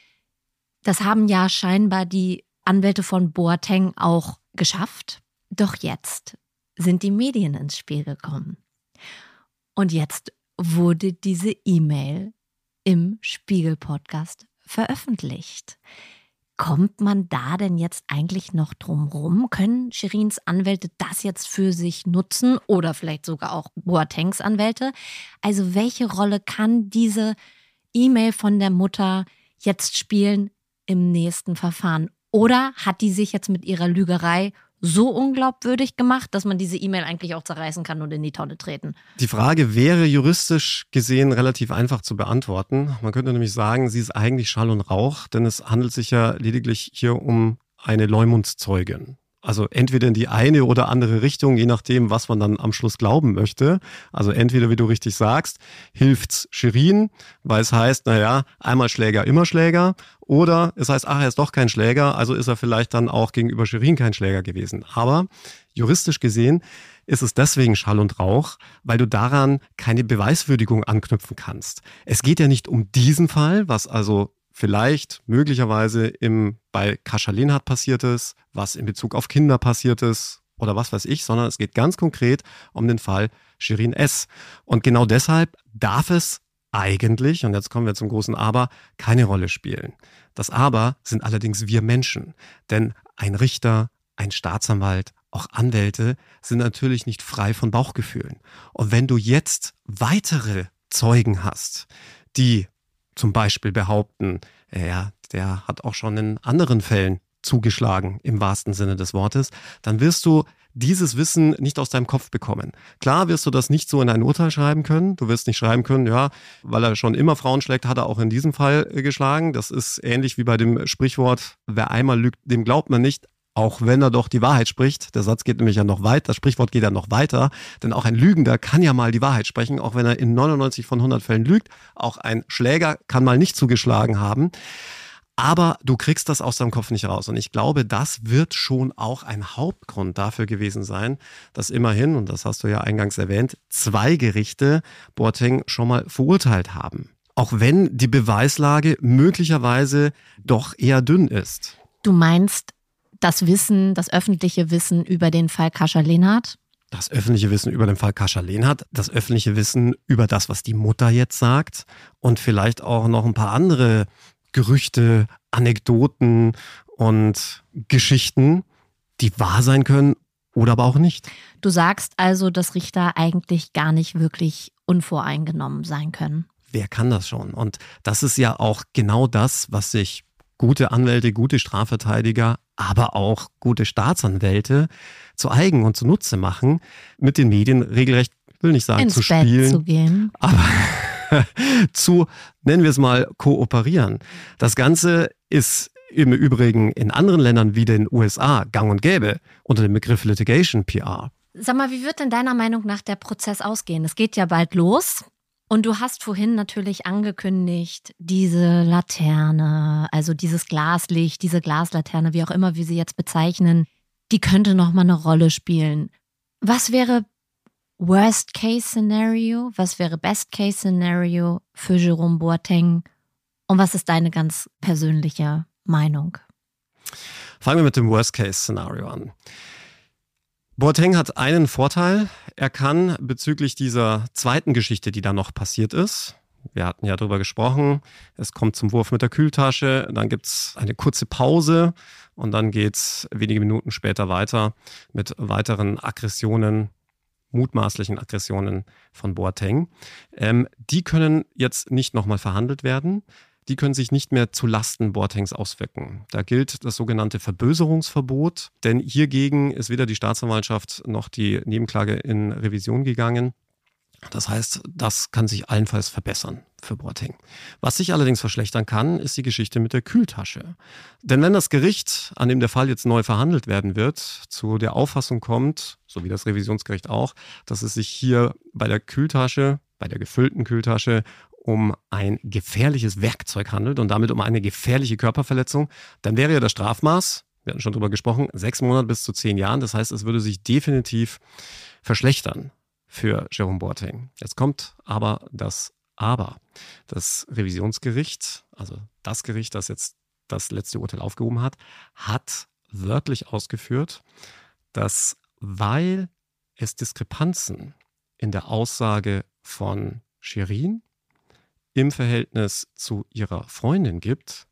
Das haben ja scheinbar die Anwälte von Boateng auch geschafft. Doch jetzt sind die Medien ins Spiel gekommen. Und jetzt wurde diese E-Mail im Spiegel-Podcast veröffentlicht. Kommt man da denn jetzt eigentlich noch drum rum? Können Shirins Anwälte das jetzt für sich nutzen oder vielleicht sogar auch Boatengs Anwälte? Also welche Rolle kann diese E-Mail von der Mutter jetzt spielen im nächsten Verfahren? Oder hat die sich jetzt mit ihrer Lügerei so unglaubwürdig gemacht, dass man diese E-Mail eigentlich auch zerreißen kann und in die Tonne treten? Die Frage wäre juristisch gesehen relativ einfach zu beantworten. Man könnte nämlich sagen, sie ist eigentlich Schall und Rauch, denn es handelt sich ja lediglich hier um eine Leumundszeugin. Also entweder in die eine oder andere Richtung, je nachdem, was man dann am Schluss glauben möchte. Also entweder, wie du richtig sagst, hilft's Shirin, weil es heißt, naja, einmal Schläger, immer Schläger. Oder es heißt, ach, er ist doch kein Schläger, also ist er vielleicht dann auch gegenüber Shirin kein Schläger gewesen. Aber juristisch gesehen ist es deswegen Schall und Rauch, weil du daran keine Beweiswürdigung anknüpfen kannst. Es geht ja nicht um diesen Fall, was also vielleicht möglicherweise im, bei Kascha Lehnhardt passiert ist, was in Bezug auf Kinder passiert ist oder was weiß ich, sondern es geht ganz konkret um den Fall Shirin S. Und genau deshalb darf es eigentlich, und jetzt kommen wir zum großen Aber, keine Rolle spielen. Das Aber sind allerdings wir Menschen. Denn ein Richter, ein Staatsanwalt, auch Anwälte sind natürlich nicht frei von Bauchgefühlen. Und wenn du jetzt weitere Zeugen hast, die zum Beispiel behaupten, ja, der hat auch schon in anderen Fällen zugeschlagen, im wahrsten Sinne des Wortes, dann wirst du dieses Wissen nicht aus deinem Kopf bekommen. Klar wirst du das nicht so in ein Urteil schreiben können. Du wirst nicht schreiben können, ja, weil er schon immer Frauen schlägt, hat er auch in diesem Fall geschlagen. Das ist ähnlich wie bei dem Sprichwort, wer einmal lügt, dem glaubt man nicht. Auch wenn er doch die Wahrheit spricht. Der Satz geht nämlich ja noch weit, das Sprichwort geht ja noch weiter. Denn auch ein Lügender kann ja mal die Wahrheit sprechen, auch wenn er in neunundneunzig von hundert Fällen lügt. Auch ein Schläger kann mal nicht zugeschlagen haben. Aber du kriegst das aus deinem Kopf nicht raus. Und ich glaube, das wird schon auch ein Hauptgrund dafür gewesen sein, dass immerhin, und das hast du ja eingangs erwähnt, zwei Gerichte Boateng schon mal verurteilt haben. Auch wenn die Beweislage möglicherweise doch eher dünn ist. Du meinst, das Wissen, das öffentliche Wissen über den Fall Kascha Lehnhardt? Das öffentliche Wissen über den Fall Kascha Lehnhardt, das öffentliche Wissen über das, was die Mutter jetzt sagt und vielleicht auch noch ein paar andere Gerüchte, Anekdoten und Geschichten, die wahr sein können oder aber auch nicht. Du sagst also, dass Richter eigentlich gar nicht wirklich unvoreingenommen sein können. Wer kann das schon? Und das ist ja auch genau das, was sich gute Anwälte, gute Strafverteidiger, aber auch gute Staatsanwälte zu eigen und zunutze machen, mit den Medien regelrecht, ich will nicht sagen ins zu Bett spielen, zu gehen. aber zu, nennen wir es mal, kooperieren. Das Ganze ist im Übrigen in anderen Ländern wie den U S A gang und gäbe unter dem Begriff Litigation P R. Sag mal, wie wird denn deiner Meinung nach der Prozess ausgehen? Es geht ja bald los. Und du hast vorhin natürlich angekündigt, diese Laterne, also dieses Glaslicht, diese Glaslaterne, wie auch immer wir sie jetzt bezeichnen, die könnte nochmal eine Rolle spielen. Was wäre Worst-Case-Szenario? Was wäre Best-Case-Szenario für Jérôme Boateng? Und was ist deine ganz persönliche Meinung? Fangen wir mit dem Worst-Case-Szenario an. Boateng hat einen Vorteil. Er kann bezüglich dieser zweiten Geschichte, die da noch passiert ist, wir hatten ja darüber gesprochen, es kommt zum Wurf mit der Kühltasche, dann gibt es eine kurze Pause und dann geht es wenige Minuten später weiter mit weiteren Aggressionen, mutmaßlichen Aggressionen von Boateng. Ähm, die können jetzt nicht nochmal verhandelt werden. Die können sich nicht mehr zu Lasten Boatengs auswirken. Da gilt das sogenannte Verböserungsverbot, denn hiergegen ist weder die Staatsanwaltschaft noch die Nebenklage in Revision gegangen. Das heißt, das kann sich allenfalls verbessern für Boateng. Was sich allerdings verschlechtern kann, ist die Geschichte mit der Kühltasche. Denn wenn das Gericht, an dem der Fall jetzt neu verhandelt werden wird, zu der Auffassung kommt, so wie das Revisionsgericht auch, dass es sich hier bei der Kühltasche, bei der gefüllten Kühltasche, um ein gefährliches Werkzeug handelt und damit um eine gefährliche Körperverletzung, dann wäre ja das Strafmaß, wir hatten schon drüber gesprochen, sechs Monate bis zu zehn Jahren. Das heißt, es würde sich definitiv verschlechtern für Jerome Boateng. Jetzt kommt aber das Aber. Das Revisionsgericht, also das Gericht, das jetzt das letzte Urteil aufgehoben hat, hat wörtlich ausgeführt, dass weil es Diskrepanzen in der Aussage von Shirin im Verhältnis zu ihrer Freundin gibt,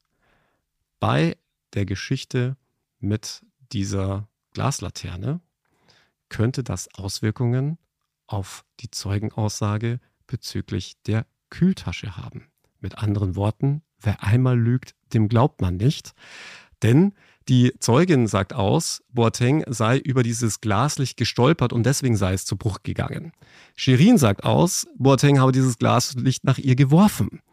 bei der Geschichte mit dieser Glaslaterne, könnte das Auswirkungen auf die Zeugenaussage bezüglich der Kühltasche haben. Mit anderen Worten, wer einmal lügt, dem glaubt man nicht. Denn die Zeugin sagt aus, Boateng sei über dieses Glaslicht gestolpert und deswegen sei es zu Bruch gegangen. Shirin sagt aus, Boateng habe dieses Glaslicht nach ihr geworfen.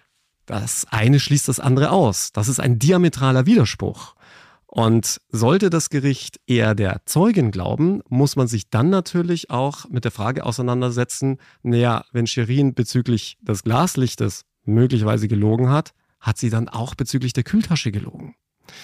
Das eine schließt das andere aus. Das ist ein diametraler Widerspruch. Und sollte das Gericht eher der Zeugin glauben, muss man sich dann natürlich auch mit der Frage auseinandersetzen, naja, wenn Shirin bezüglich des Glaslichtes möglicherweise gelogen hat, hat sie dann auch bezüglich der Kühltasche gelogen.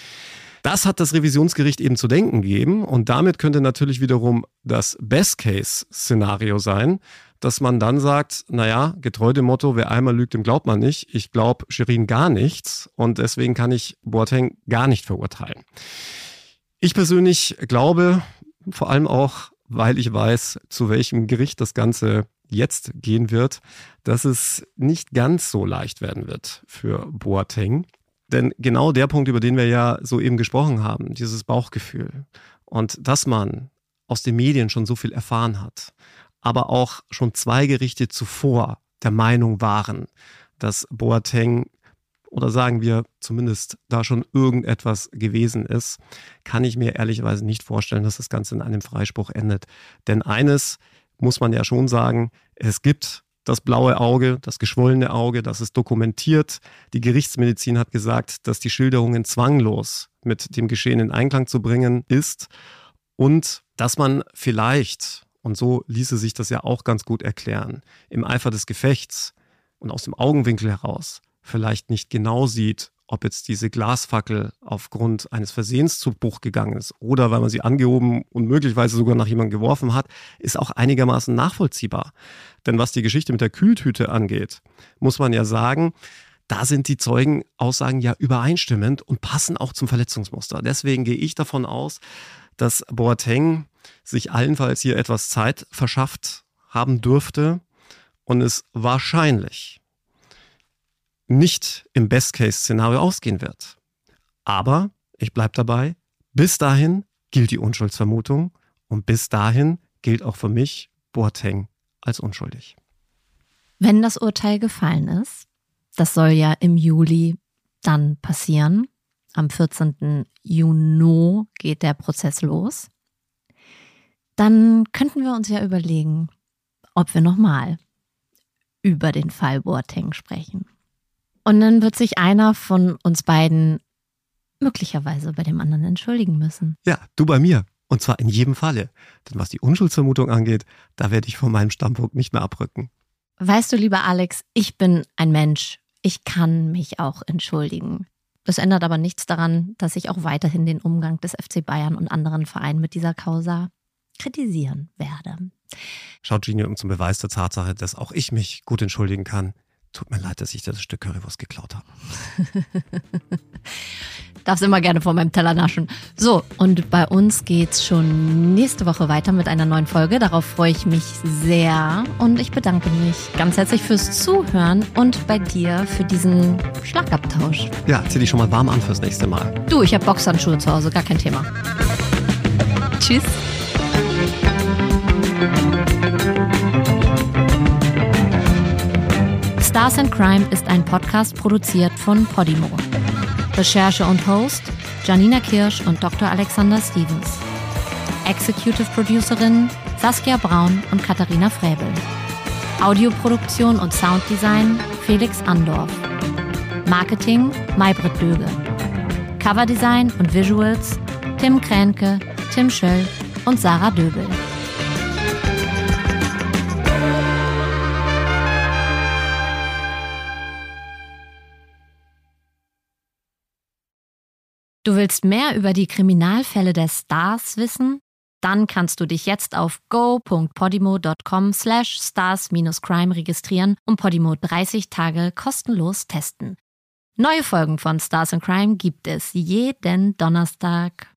Das hat das Revisionsgericht eben zu denken gegeben und damit könnte natürlich wiederum das Best-Case-Szenario sein, dass man dann sagt, naja, getreu dem Motto, wer einmal lügt, dem glaubt man nicht. Ich glaube Shirin gar nichts und deswegen kann ich Boateng gar nicht verurteilen. Ich persönlich glaube, vor allem auch, weil ich weiß, zu welchem Gericht das Ganze jetzt gehen wird, dass es nicht ganz so leicht werden wird für Boateng. Denn genau der Punkt, über den wir ja soeben gesprochen haben, dieses Bauchgefühl und dass man aus den Medien schon so viel erfahren hat, aber auch schon zwei Gerichte zuvor der Meinung waren, dass Boateng oder sagen wir zumindest da schon irgendetwas gewesen ist, kann ich mir ehrlicherweise nicht vorstellen, dass das Ganze in einem Freispruch endet. Denn eines muss man ja schon sagen, es gibt das blaue Auge, das geschwollene Auge, das ist dokumentiert. Die Gerichtsmedizin hat gesagt, dass die Schilderungen zwanglos mit dem Geschehen in Einklang zu bringen ist und dass man vielleicht, und so ließe sich das ja auch ganz gut erklären, im Eifer des Gefechts und aus dem Augenwinkel heraus vielleicht nicht genau sieht, ob jetzt diese Glasfackel aufgrund eines Versehens zu Bruch gegangen ist oder weil man sie angehoben und möglicherweise sogar nach jemandem geworfen hat, ist auch einigermaßen nachvollziehbar. Denn was die Geschichte mit der Kühltüte angeht, muss man ja sagen, da sind die Zeugenaussagen ja übereinstimmend und passen auch zum Verletzungsmuster. Deswegen gehe ich davon aus, dass Boateng sich allenfalls hier etwas Zeit verschafft haben dürfte und es wahrscheinlich nicht im Best-Case-Szenario ausgehen wird. Aber, ich bleibe dabei, bis dahin gilt die Unschuldsvermutung und bis dahin gilt auch für mich Boateng als unschuldig. Wenn das Urteil gefallen ist, das soll ja im Juli dann passieren, am vierzehnten Juni geht der Prozess los, dann könnten wir uns ja überlegen, ob wir nochmal über den Fall Boateng sprechen. Und dann wird sich einer von uns beiden möglicherweise bei dem anderen entschuldigen müssen. Ja, du bei mir. Und zwar in jedem Falle. Denn was die Unschuldsvermutung angeht, da werde ich von meinem Standpunkt nicht mehr abrücken. Weißt du, lieber Alex, ich bin ein Mensch. Ich kann mich auch entschuldigen. Das ändert aber nichts daran, dass ich auch weiterhin den Umgang des F C Bayern und anderen Vereinen mit dieser Causa kritisieren werde. Schaut Gino zum Beweis der Tatsache, dass auch ich mich gut entschuldigen kann. Tut mir leid, dass ich das Stück Currywurst geklaut habe. Darfst immer gerne vor meinem Teller naschen. So, und bei uns geht's schon nächste Woche weiter mit einer neuen Folge. Darauf freue ich mich sehr. Und ich bedanke mich ganz herzlich fürs Zuhören und bei dir für diesen Schlagabtausch. Ja, zieh dich schon mal warm an fürs nächste Mal. Du, ich habe Boxhandschuhe zu Hause, gar kein Thema. Tschüss. Stars and Crime ist ein Podcast produziert von Podimo. Recherche und Host Janina Kirsch und Doktor Alexander Stevens. Executive Producerin Saskia Braun und Katharina Fräbel. Audioproduktion und Sounddesign Felix Andorf. Marketing Maybrit Döge. Coverdesign und Visuals Tim Kränke, Tim Schöll und Sarah Döbel. Du willst mehr über die Kriminalfälle der Stars wissen? Dann kannst du dich jetzt auf go.podimo.com slash stars-crime registrieren und Podimo dreißig Tage kostenlos testen. Neue Folgen von Stars and Crime gibt es jeden Donnerstag.